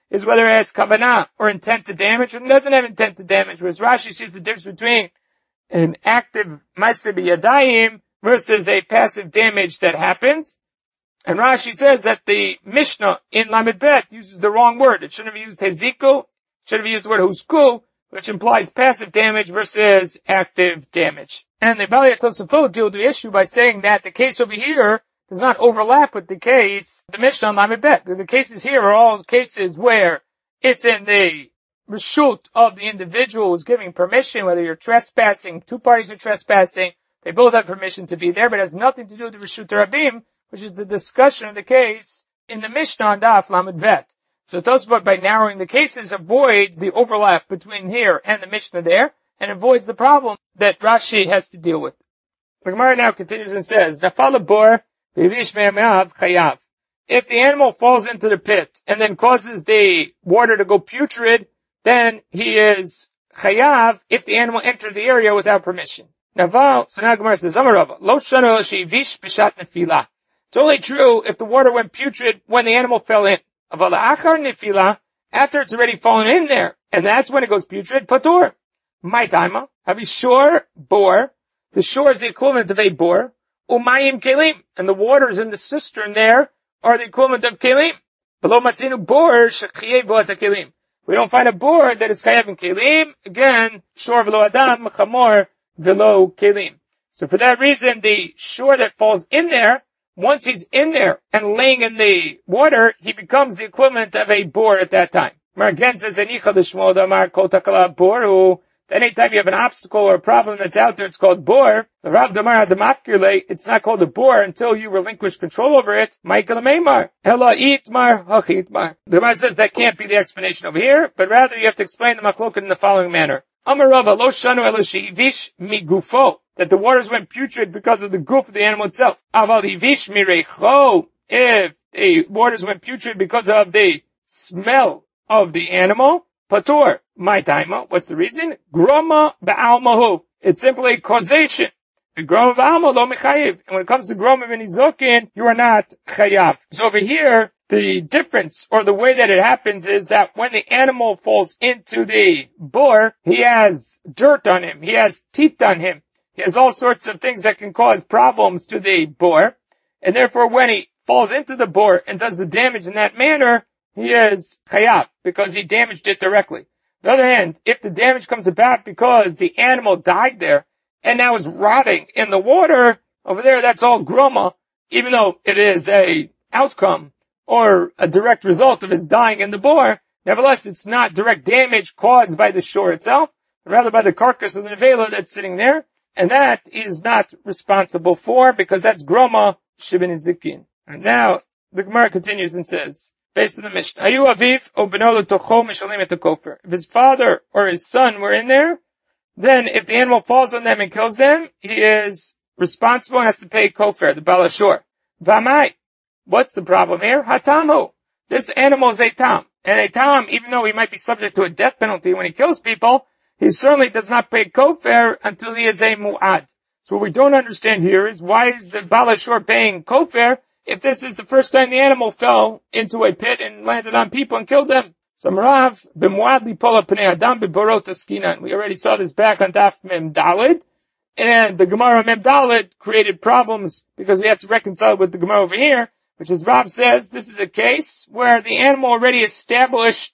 is whether it has kavanah or intent to damage, or it doesn't have intent to damage, whereas Rashi sees the difference between an active ma'aseh b'yadayim versus a passive damage that happens. And Rashi says that the Mishnah in Lamed Bet uses the wrong word. It shouldn't have used heziku, it should have used the word husku, which implies passive damage versus active damage. And the Balei Tosafot deal with the issue by saying that the case over here does not overlap with the case, the Mishnah on Lamed Bet. The cases here are all cases where it's in the reshut of the individual who's giving permission, whether you're trespassing, two parties are trespassing, they both have permission to be there, but it has nothing to do with the Reshut Rabim, which is the discussion of the case in the Mishnah on Daf Lamed Bet. So Tosafot, by narrowing the cases, avoids the overlap between here and the Mishnah there, and avoids the problem that Rashi has to deal with. The Gemara now continues and says, Nafal bor v'yivish me'amav chayav. If the animal falls into the pit and then causes the water to go putrid, then he is chayav if the animal entered the area without permission. Naval, so now Gemara says, Amarava, lo shano el she'yivish b'shat nefilah. It's only true if the water went putrid when the animal fell in. Aval achar nefilah, after it's already fallen in there, and that's when it goes putrid, patur. My daima, have you shore, bore. The shore is the equivalent of a bore. Umayim kelim, and the waters in the cistern there are the equivalent of kelim. Below matzinu bor shechiyev bo kelim. We don't find a bore that is chayav in kelim. Again, shore v'lo adam, chamor v'lo kelim. So for that reason, the shore that falls in there, once he's in there and laying in the water, he becomes the equivalent of a bore at that time. Mar again says, Anicha l'shmo damar kol takala boru. Anytime you have an obstacle or a problem that's out there, it's called bor. The Rav Damar Adamafkirle, it's not called a bor until you relinquish control over it. Michael Meimar. Ella itmar, hachitmar. The Gemara says that can't be the explanation over here, but rather you have to explain the machloket in the following manner. Amarava lo shanu ela she'ivish migufo. That the waters went putrid because of the goof of the animal itself. Aval hivish mirecho. If the waters went putrid because of the smell of the animal, patur. My daima. What's the reason? Groma ba'almahu. It's simply causation. The groma ba'alma lo mechayiv. And when it comes to groma v'nizokin, you are not chayav. So over here, the difference or the way that it happens is that when the animal falls into the bor, he has dirt on him. He has teeth on him. He has all sorts of things that can cause problems to the bor. And therefore, when he falls into the bor and does the damage in that manner, he is chayav because he damaged it directly. On the other hand, if the damage comes about because the animal died there and now is rotting in the water, over there that's all groma, even though it is a outcome or a direct result of his dying in the bor. Nevertheless, it's not direct damage caused by the shore itself, but rather by the carcass of the nevela that's sitting there, and that is not responsible for because that's groma shibin zikin. And now the Gemara continues and says, based on the Mishnah, Ayu aviv o beno l'tocho mishalim et hakofer. If his father or his son were in there, then if the animal falls on them and kills them, he is responsible and has to pay kofer, the balashor. Vamai. What's the problem here? Hatamu. This animal is a tam. And a tam, even though he might be subject to a death penalty when he kills people, he certainly does not pay kofer until he is a mu'ad. So what we don't understand here is why is the balashor paying kofer if this is the first time the animal fell into a pit and landed on people and killed them? Samarav b'muad lipola pnei adam b'borot askinan. We already saw this back on Daf Mem Daled, and the Gemara Mem Daled created problems because we have to reconcile with the Gemara over here, which is Rav says this is a case where the animal already established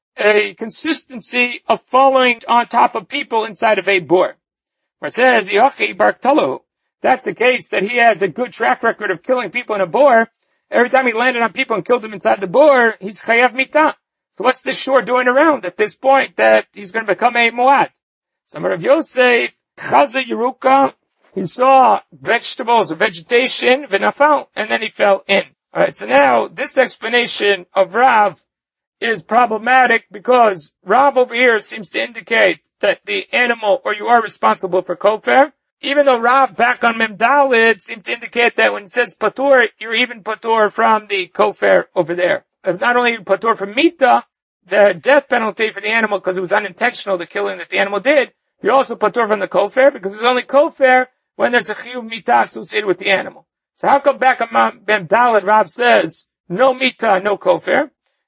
a consistency of falling on top of people inside of a bor. Where it says Yochi Barktalo. That's the case that he has a good track record of killing people in a bor. Every time he landed on people and killed them inside the bor, he's chayav mitah. So what's this shore doing around at this point that he's going to become a muad? So Rav Yosef, Chaza Yeruka, he saw vegetables or vegetation, v'nafal, and then he fell in. Alright, so now this explanation of Rav is problematic because Rav over here seems to indicate that the animal or you are responsible for kofer, even though Rav back on Mem Daled seems to indicate that when it says patur, you're even patur from the kofer over there. Not only patur from mita, the death penalty for the animal because it was unintentional, the killing that the animal did, you're also patur from the kofer because there's only kofer when there's a chiyuv mita associated with the animal. So how come back on Mem Daled Rav says no mita, no kofer?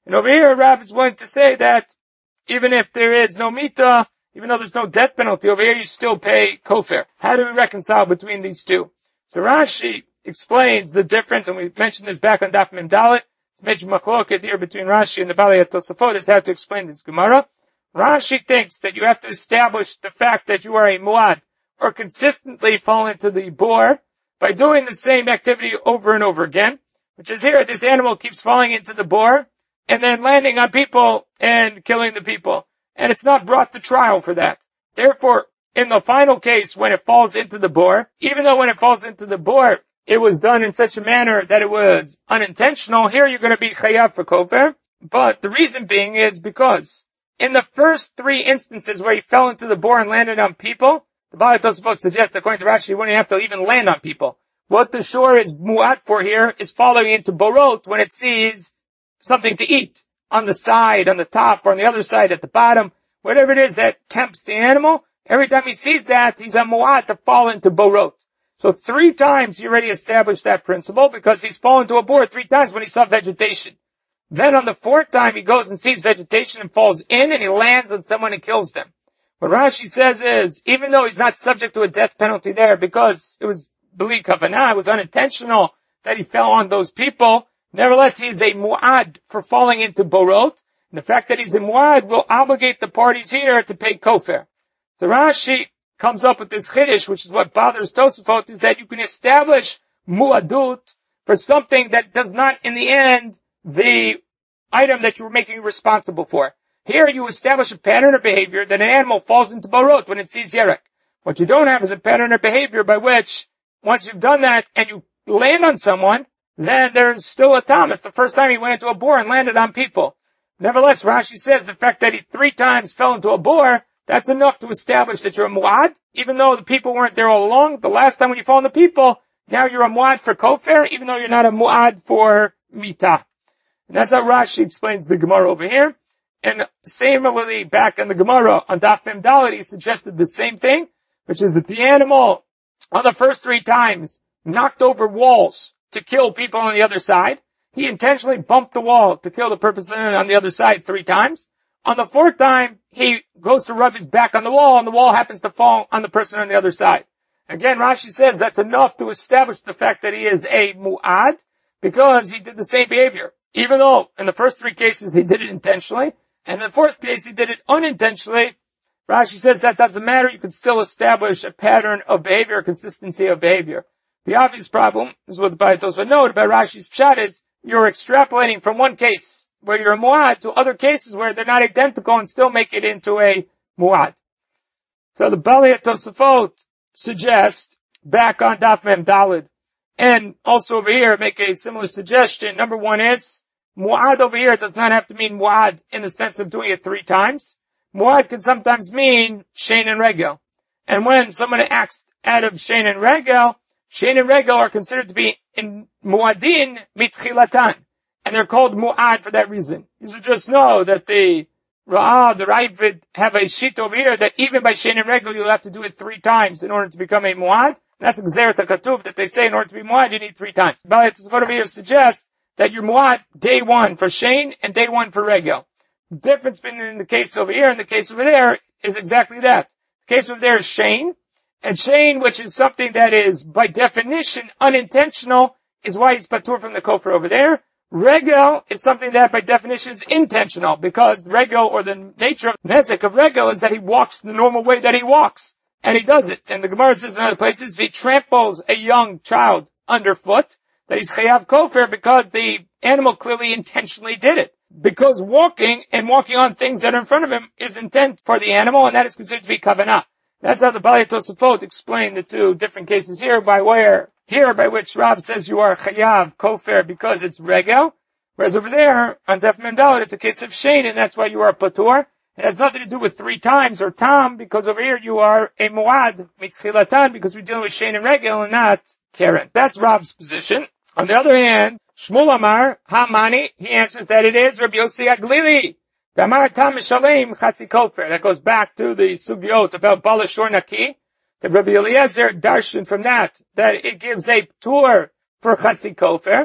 And over here, Rav is willing to say that even if there is no mita, even though there's no death penalty, over here you still pay kofar. How do we reconcile between these two? So Rashi explains the difference, and we mentioned this back on Daf Mem Dalet. It's mentioned machloket here between Rashi and the Balei HaTosafot is how to explain this Gemara. Rashi thinks that you have to establish the fact that you are a muad, or consistently fall into the bore, by doing the same activity over and over again, which is here, this animal keeps falling into the bore, and then landing on people and killing the people. And it's not brought to trial for that. Therefore, in the final case, when it falls into the bore, even though when it falls into the bore, it was done in such a manner that it was unintentional, here you're going to be chayav for kofar. But the reason being is because in the first three instances where he fell into the bore and landed on people, the Balei HaTosafot suggests, according to Rashi, you wouldn't have to even land on people. What the shore is mu'at for here is falling into borot when it sees something to eat on the side, on the top, or on the other side at the bottom. Whatever it is that tempts the animal, every time he sees that, he's a mu'at to fall into borot. So three times he already established that principle because he's fallen to a bore three times when he saw vegetation. Then on the fourth time he goes and sees vegetation and falls in and he lands on someone and kills them. What Rashi says is, even though he's not subject to a death penalty there because it was beli kavanah, it was unintentional that he fell on those people, nevertheless he is a mu'ad for falling into borot. And the fact that he's a mu'ad will obligate the parties here to pay kofar. So Rashi comes up with this chiddush, which is what bothers Tosafot, is that you can establish mu'adut for something that does not, in the end, the item that you were making responsible for. Here you establish a pattern of behavior that an animal falls into borot when it sees yerek. What you don't have is a pattern of behavior by which, once you've done that and you land on someone, then there's still a tam. It's the first time he went into a bore and landed on people. Nevertheless, Rashi says the fact that he three times fell into a bore, that's enough to establish that you're a mu'ad, even though the people weren't there all along. The last time when you fall on the people, now you're a mu'ad for kofar, even though you're not a mu'ad for mita. And that's how Rashi explains the Gemara over here. And similarly, back in the Gemara on Daf Mem Dalet, he suggested the same thing, which is that the animal, on the first three times, knocked over walls to kill people on the other side. He intentionally bumped the wall to kill the person on the other side three times. On the fourth time, he goes to rub his back on the wall, and the wall happens to fall on the person on the other side. Again, Rashi says that's enough to establish the fact that he is a mu'ad, because he did the same behavior. Even though in the first three cases he did it intentionally, and in the fourth case he did it unintentionally, Rashi says that doesn't matter. You can still establish a pattern of behavior, a consistency of behavior. The obvious problem is what the Balei HaTosafot noted by Rashi's pshat is you're extrapolating from one case where you're a mu'ad to other cases where they're not identical and still make it into a mu'ad. So the Balei HaTosafot suggests back on Daf Mem Dalet, and also over here make a similar suggestion. Number one is mu'ad over here does not have to mean mu'ad in the sense of doing it three times. Mu'ad can sometimes mean shein and regel. And when someone acts out of shein and regel, shein and regel are considered to be in mu'adin mitchilatan. And they're called mu'ad for that reason. You should just know that the Ra'ah, the Ravid, have a sheet over here that even by shein and regel you'll have to do it three times in order to become a mu'ad. That's Gzeret HaKatuv that they say in order to be mu'ad you need three times. Balei HaTosafot over here suggests that you're mu'ad day one for shein and day one for regel. The difference between the case over here and the case over there is exactly that. The case over there is shein, and shein, which is something that is by definition unintentional, is why he's patur from the kofar over there. Regel is something that by definition is intentional, because regel, or the nature of nezek of regel, is that he walks the normal way that he walks. And he does it. And the Gemara says in other places, if he tramples a young child underfoot, that he's chayav kofar because the animal clearly intentionally did it. Because walking and walking on things that are in front of him is intent for the animal, and that is considered to be kavanah. That's how the Balei HaTosafot explain the two different cases here, by where, here by which Rav says you are chayav kofar because it's regel, whereas over there, on Daf Mem Dalet, it's a case of shein, and that's why you are patur. It has nothing to do with three times or tam, because over here you are a mu'ad, mitzchilatan, because we're dealing with shein and regel and not keren. That's Rav's position. On the other hand, Shmuel Amar, Hamani, he answers that it is Rabbi Yossi Aglili. Damar tam mishalem chatzi kofar. That goes back to the sugyot about balashor naki. That Rabbi Eliezer darshan from that, that it gives a tour for chatzi kofar.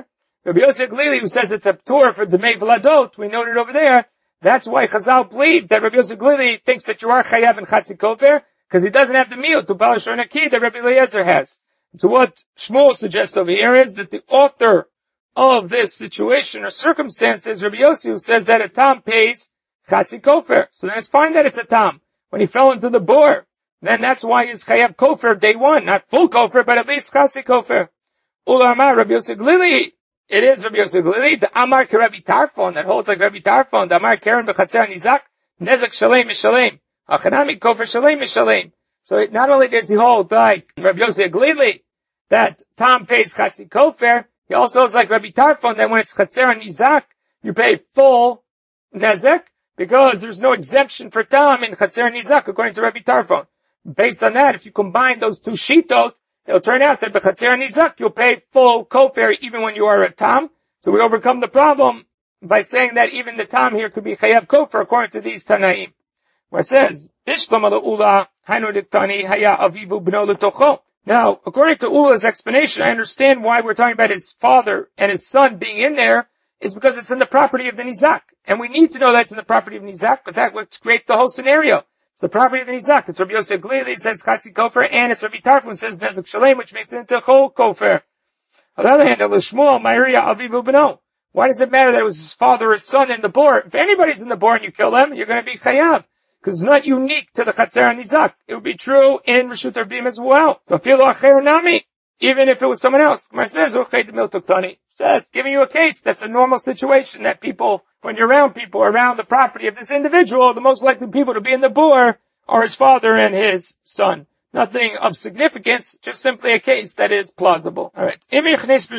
Rabbi Yosef Glili, who says it's a Torah for Demei Vladot, we noted over there, that's why Chazal believed that Rabbi Yosef Glili thinks that you are Chayav and Chatzi Kofer, because he doesn't have the meal to Balashor Naki that Rabbi Eliezer has. So what Shmuel suggests over here is that the author of this situation or circumstances, Rabbi Yossi, who says that a tam pays Chatzi Kofer. So then it's fine that it's a tam. When he fell into the bore, then that's why he's Chayav Kofer day one, not full Kofer, but at least Chatzi Kofer. Ula Amar Rabbi Yossi Glili. It is Rabbi Yossi Glili. The Amar Ke Rabbi Tarfon, that holds like Rabbi Tarfon. The Amar Keren B'Chatzer Nizak, Nezek Shalem Mishalem. Achanami Kofer Shalem Mishalem. So it, not only does he hold like Rabbi Yossi Glili, that tam pays Chatzi Kofer, he also holds like Rabbi Tarfon that when it's Chatzer and Nizak, you pay full Nezek, because there's no exemption for tam in Chatzer and Nizak, according to Rabbi Tarfon. Based on that, if you combine those two shitot, it'll turn out that B'Chatzer and Nizak, you'll pay full Kofer even when you are a tam. So we overcome the problem by saying that even the tam here could be Chayav Kofer according to these Tanaim. Where it says, Bishlam Ula, Hainu Diktani, Haya Avivu B'no L'tocho. Now, according to Ula's explanation, I understand why we're talking about his father and his son being in there, is because it's in the property of the Nizak. And we need to know that's in the property of Nizak, because that's what creates the whole scenario. It's the property of the Nizak. It's Rabbi Yosef Glili says Chatzi Kofer, and it's Rabbi Tarfon says Nezek Shalem, which makes it into Chol Kofer. On the other hand, L'Shmuel, Ma'iriya Avivu B'no. Why does it matter that it was his father or his son in the bore? If anybody's in the bore and you kill them, you're going to be Chayav. Because it's not unique to the Chatzer and Nizak. It would be true in Reshut Rabim as well. So Filo Acher Nami, even if it was someone else. Just giving you a case. That's a normal situation that people, when you're around people around the property of this individual, the most likely people to be in the bore are his father and his son. Nothing of significance, just simply a case that is plausible. Alright. So Rabbi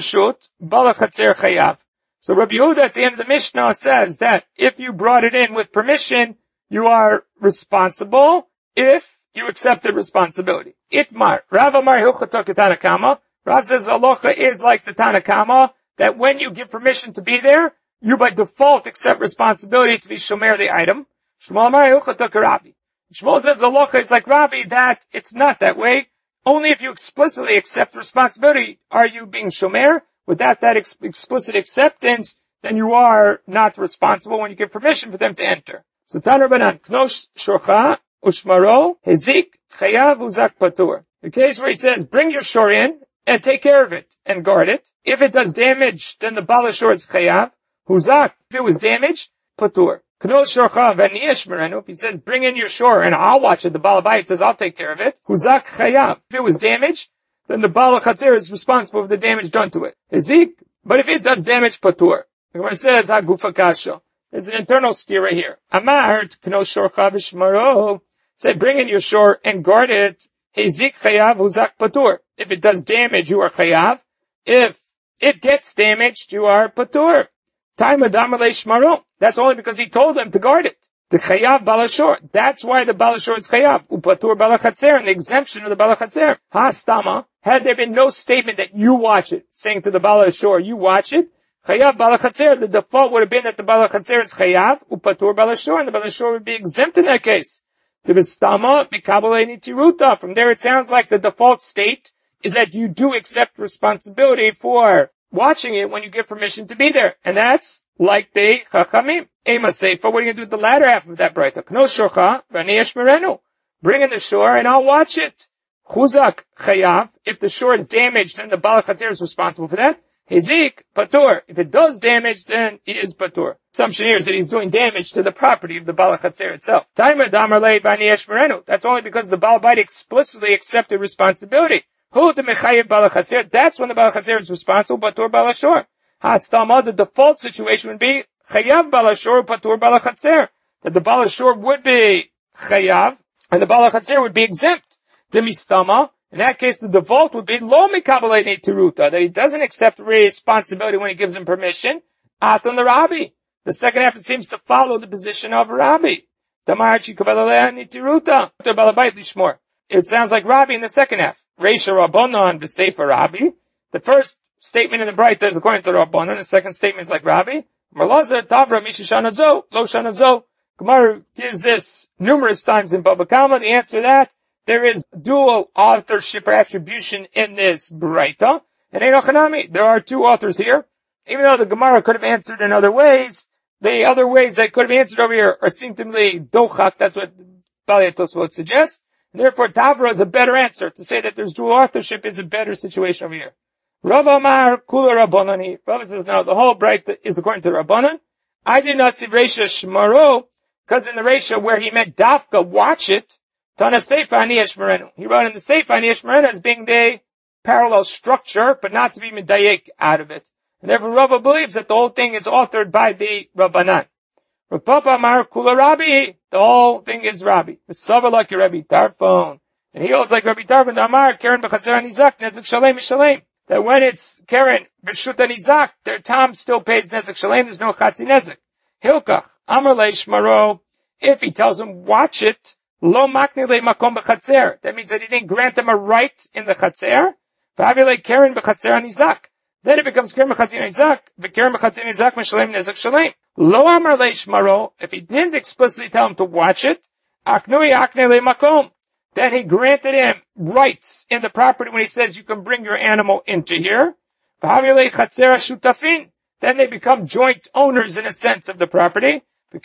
Yehuda at the end of the Mishnah says that if you brought it in with permission, you are responsible if you accepted responsibility. Itmar. Rav Amar Hilchatok Tanakama. Rav says Alocha is like the Tanakama, that when you give permission to be there, you by default accept responsibility to be shomer the item. Shmuel Amar Hilchatok Rabbi. Shmuel says Alocha is like Rabbi, that it's not that way. Only if you explicitly accept responsibility are you being shomer. Without that ex- explicit acceptance, then you are not responsible when you give permission for them to enter. So Taner Banan, Knosh Shorcha, Ushmaro, Hezik, Chayav, Uzak Patur. The case where he says, bring your shore in and take care of it and guard it. If it does damage, then the Balashor is Chayav. Uzak, if it was damaged, Patur. Knosh Shorcha, Vaniyesh Merenu, if he says, bring in your shore and I'll watch it, the Balabayit says, I'll take care of it. Uzak Chayav. If it was damaged, then the Balachatzer is responsible for the damage done to it. Hezik, but if it does damage, Patur. The Gemara says, Hagufa Kasha. There's an internal stira here. Amar, Kno Shorcha V'Shmaro. Say, bring in your shore and guard it. Hezik Chayav Uzak Patur. If it does damage, you are Chayav. If it gets damaged, you are Patur. Time Adam Alei Shmaro. That's only because he told them to guard it. The Chayav Balashor. That's why the Balashor is Chayav. Upatur Balachatzer, and the exemption of the Balachatzer. Hastama. Had there been no statement that you watch it, saying to the Balashor, you watch it, Chayav Balachatzer, the default would have been that the Balachatzer is Chayav, Upatur Balashor, and the Balashor would be exempt in that case. The Vistama, Mikabeleni Tiruta. From there it sounds like the default state is that you do accept responsibility for watching it when you give permission to be there. And that's like the Chachamim. Ema Seifa, what are you going to do with the latter half of that Braita? Kno Shorcha, Vaniyesh Merenu. Bring in the shore and I'll watch it. Chuzak Chayav. If the shore is damaged, then the Balachatzer is responsible for that. Hezik, Patur. If it does damage, then he is Patur. Assumption here is that he's doing damage to the property of the Balachatzer itself. Taima Damar Lei Vaniyesh Merenu. That's only because the Balabite explicitly accepted responsibility. Who the Mechayev Balachatzer? That's when the Balachatzer is responsible, Patur Balashor. Hastama, the default situation would be Chayav Balashor, Patur Balachatzer. That the Balashor would be Chayav, and the Balachatzer would be exempt. The Mistama, in that case, the default would be Lo Mikabelei Tiruta, that he doesn't accept responsibility when he gives him permission. Atan the Rabbi. The second half seems to follow the position of Rabbi. Damarchi Kabbalah Tiruta. It sounds like Rabbi in the second half. Reisha Rabbanon v'Sefer Rabbi. The first statement in the Braita is according to Rabbanon. The second statement is like Rabbi. Merlazer Tavra Mishishanazo Lo Shanazo. Gemara gives this numerous times in Baba Kama. The answer to that, there is dual authorship or attribution in this Braita. And Einochanami, there are two authors here. even though the Gemara could have answered in other ways, the other ways that could have answered over here are simply dochak. That's what Balei Tosfot suggests. And therefore, Tavra is a better answer. To say that there's dual authorship is a better situation over here. Rav Amar Kula Rabbanani. Rav says, no, the whole bright is according to the Rabbanan. I did not see Reisha Shmaro, because in the Reisha where he meant Dafka, watch it, Tana Seifa Ani Eshmerenu. He wrote in the Seifa Ani Eshmerenu as being the parallel structure, but not to be medayek out of it. And therefore Rava believes that the whole thing is authored by the Rabbanan. Rav Papa Amar Kula Rabbi, the whole thing is Rabbi. V'sava like Rabbi Tarfon. And he holds like Rabbi Tarfon, Amar, Karen B'chatzer Anizak, Nezek Shalem Shalem. That when it's Karen B'shut Anizak, their Tom still pays Nezek Shalem, there's no Chatzi Nezek. Hilkach, Amar Leish Maro, if he tells him, watch it, Lo Makni Le Makom B'chatzer. That means that he didn't grant him a right in the Chatzer. V'avi Karen B'chatzer Anizak. Then it becomes Karen B'chatzer Anizak, V'Karen B'chatzer Anizak Meshalem Nezek Shalem. Lo Amar Leish Maro, if he didn't explicitly tell him to watch it, Aknui Akne Le Makom. Then he granted him rights in the property when he says you can bring your animal into here. Then they become joint owners in a sense of the property. In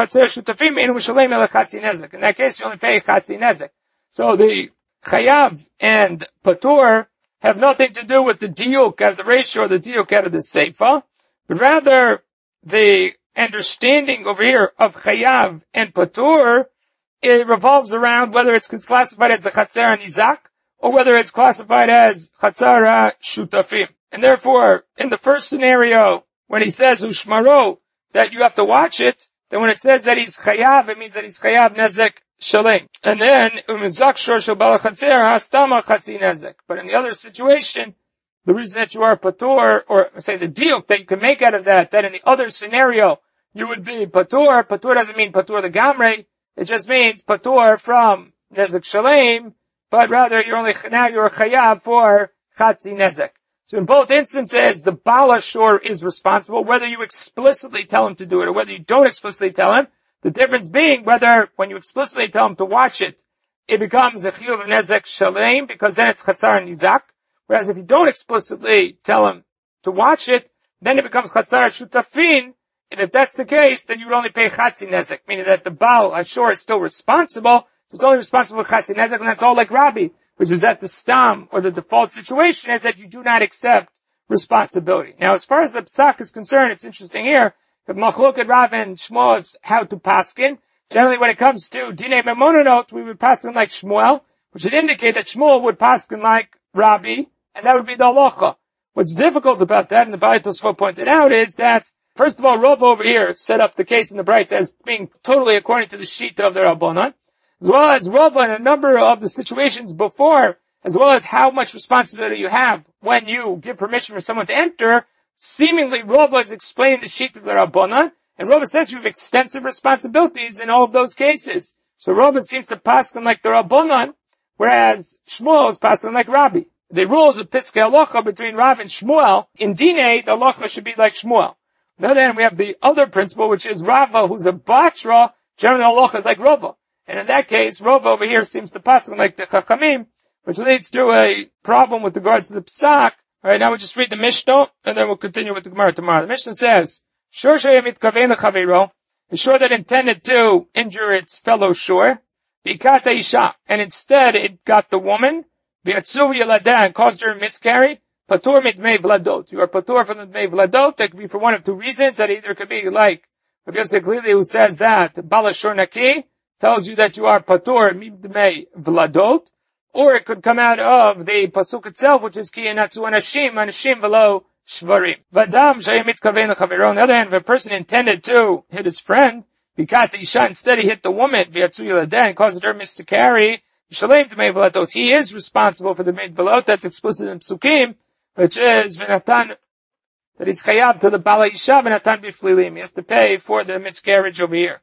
that case, you only pay chatzi nezek. So the chayav and patur have nothing to do with the diuk out of the ratio or the diuk out of the seifa, but rather the understanding over here of chayav and patur, it revolves around whether it's classified as the Chatzar Nizak or whether it's classified as Chatzar Shutafim. And therefore, in the first scenario, when he says Ushmaro, that you have to watch it, then when it says that he's Chayav, it means that he's Chayav Nezek Shalem. And then, Umizak Shor Shabala Chatzar Hastama Chatzi Nezek. But in the other situation, the reason that you are Patur, or say the diuk that you can make out of that, that in the other scenario, you would be Patur. Patur doesn't mean Patur the Gamre. It just means patur from nezek shalem, but rather you're only, now you're chayav for chatzi nezek. So in both instances, the Baal Ashur is responsible, whether you explicitly tell him to do it or whether you don't explicitly tell him. The difference being whether when you explicitly tell him to watch it, it becomes a chiyuv of nezek shalem, because then it's chatzar nizak. Whereas if you don't explicitly tell him to watch it, then it becomes chatzar shutafin. And if that's the case, then you would only pay Chatzi Nezek, meaning that the Baal Ashur is still responsible. He's only responsible for Chatzi Nezek, and that's all like Rabbi, which is that the stam, or the default situation, is that you do not accept responsibility. Now, as far as the Psak is concerned, it's interesting here, if Machloked Rav and Shmuel is how to paskin, generally when it comes to Dinei Memononot, we would paskin like Shmuel, which would indicate that Shmuel would paskin like Rabbi, and that would be the halacha. What's difficult about that, and the Balei Tosfot pointed out, is that first of all, Rav over here set up the case in the Bright as being totally according to the sheet of the Rabbanan, as well as Rav in a number of the situations before, as well as how much responsibility you have when you give permission for someone to enter. Seemingly, Rav is explaining the sheet of the Rabbanan, and Rav says you have extensive responsibilities in all of those cases. So Rav seems to paskin like the Rabbanan, whereas Shmuel is paskin like Rabbi. The rules of Piskei Halacha between Rav and Shmuel, in Dinei, the Halacha should be like Shmuel. On the other hand, we have the other principle, which is Rava, who's a Batra, generally the halacha is like Rava. And in that case, Rava over here seems to pass like the Chachamim, which leads to a problem with regards to the Psak. Alright, now we'll just read the Mishnah, and then we'll continue with the Gemara tomorrow. The Mishnah says, Shor sheyamit kavein lechaviro, the shore that intended to injure its fellow shore, bikata isha, and instead it got the woman, v'yatzu yeladah, and caused her to miscarry, patur mitmei vladot. You are patur from the mitmei vladot. That could be for one of two reasons. That either could be like Rabbi Yosef Glili, who says that Balashur Naki tells you that you are patur mitmei vladot, or it could come out of the pasuk itself, which is ki enatzu anashim anashim velo shvarim. Vadam shayamit kavein lechaviro. On the other hand, if a person intended to hit his friend, bikat isha, instead he hit the woman, v'yatzu yeladah, and caused her miscarry, shalem mitmei vladot. He is responsible for the mitmei vladot. That's explicit in psukim, which is v'natan, that he's chayav to the Bala Isha v'natan b'flilim. He has to pay for the miscarriage over here.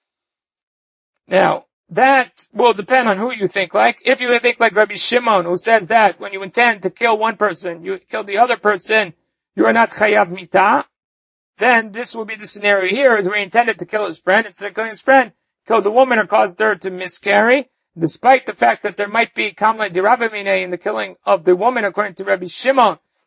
Now, that will depend on who you think like. If you think like Rabbi Shimon, who says that when you intend to kill one person, you kill the other person, you are not chayav mita, then this will be the scenario here, is where he intended to kill his friend. Instead of killing his friend, killed the woman or caused her to miscarry, despite the fact that there might be kamla diravamine in the killing of the woman, according to Rabbi Shimon,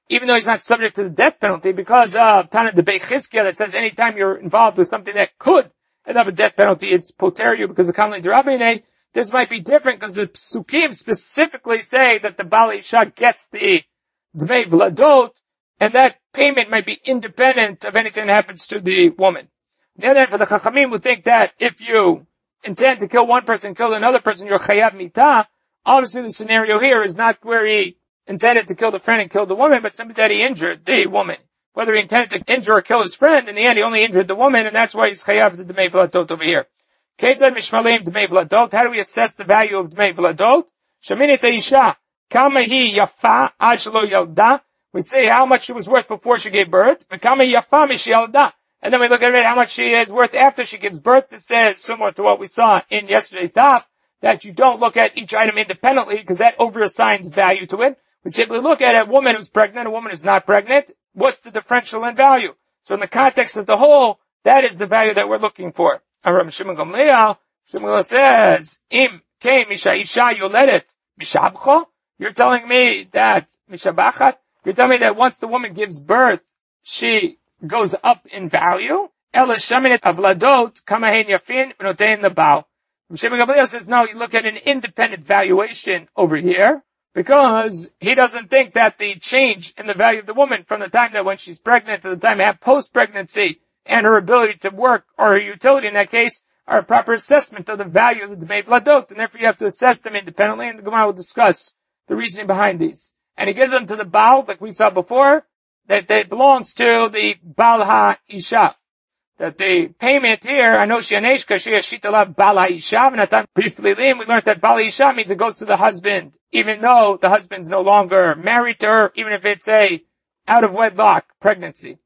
even though he's not subject to the death penalty, because of Tana de Beit Chizkiah that says anytime you're involved with something that could end up a death penalty, it's poter you because of Kamli D'Rabbanan. This might be different because the Psukim specifically say that the Baal Isha gets the Dmei Vladot, and that payment might be independent of anything that happens to the woman. On the other hand, for the Chachamim who think that if you intend to kill one person, kill another person, you're Chayav Mitah, obviously the scenario here is not where he intended to kill the friend and kill the woman, but simply that he injured the woman. Whether he intended to injure or kill his friend, in the end he only injured the woman, and that's why he's Chayav the Dmei Vladot over here. Ketzad Mishmalim Dmei Vladot. How do we assess the value of Dmei Vladot? Shaminit Isha. Kama hi yafa ad shelo yalda. We say how much she was worth before she gave birth. Kama yafa mish yalda. And then we look at it, how much she is worth after she gives birth. It says, similar to what we saw in yesterday's daf, that you don't look at each item independently because that overassigns value to it. We simply look at a woman who's pregnant, a woman who's not pregnant. What's the differential in value? So in the context of the whole, that is the value that we're looking for. Rabbi Shimon Gamliel, Shimon says, Im ke misha isha yoledet mishabcha. You're telling me that mishabachat. You're telling me that once the woman gives birth, she goes up in value. Ela shaminet avladot kamahen yafin v'notein lebal. Shimon Gamliel says, no, you look at an independent valuation over here, because he doesn't think that the change in the value of the woman from the time that when she's pregnant to the time of post-pregnancy and her ability to work, or her utility in that case, are a proper assessment of the value of the Dmei Vladot, and therefore you have to assess them independently, and the Gemara will discuss the reasoning behind these. And he gives them to the Baal, like we saw before, that it belongs to the Baal HaIsha. That the payment here, Anoshi Aneshka, Shia Shitalav Baal HaIsha, and at time briefly we learned that Baal HaIsha means it goes to the husband, even though the husband's no longer married to her, even if it's a out of wedlock pregnancy.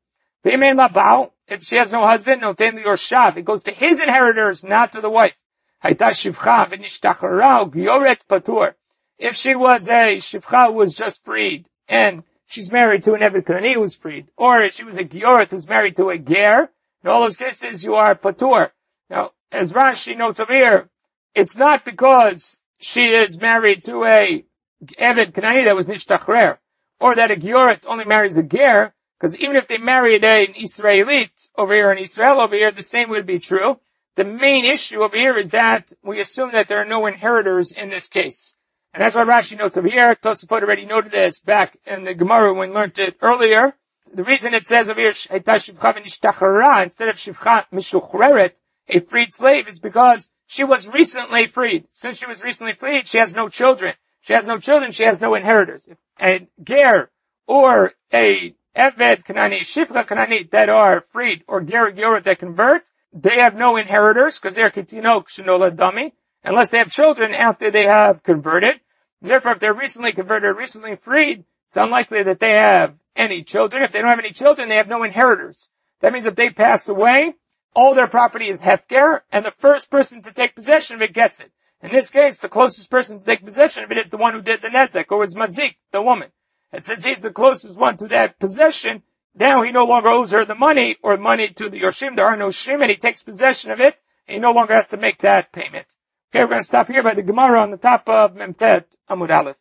If she has no husband, no ten your shav, it goes to his inheritors, not to the wife. If she was a shivcha who was just freed, and she's married to an Eved Kanani who's freed, or if she was a gioret who's married to a ger, in all those cases you are patur. Now, as Rashi notes over here, it's not because she is married to a Eved Kanani that was nishtachrer, or that a gioret only marries a ger, because even if they married an Israelite over here, an Israel over here, the same would be true. The main issue over here is that we assume that there are no inheritors in this case. And that's what Rashi notes over here. Tosafot already noted this back in the Gemara when we learned it earlier. The reason it says over here, instead of shivcha mishuchreret, a freed slave, is because she was recently freed. Since she was recently freed, she has no children. She has no children, she has no inheritors. A ger, or a Eved Kanani, Shifcha Kanani that are freed, or Ger Gioret that convert, they have no inheritors because they're Ketinok Shinola Dami, unless they have children after they have converted. Therefore, if they're recently converted, recently freed, it's unlikely that they have any children. If they don't have any children, they have no inheritors. That means if they pass away, all their property is Hefker, and the first person to take possession of it gets it. In this case, the closest person to take possession of it is the one who did the Nezek, or was Mazik, the woman. And since he's the closest one to that possession, now he no longer owes her the money, or money to the Yoshim. There are no Shim, and he takes possession of it, and he no longer has to make that payment. Okay, we're going to stop here by the Gemara on the top of Memtet Amud Aleph.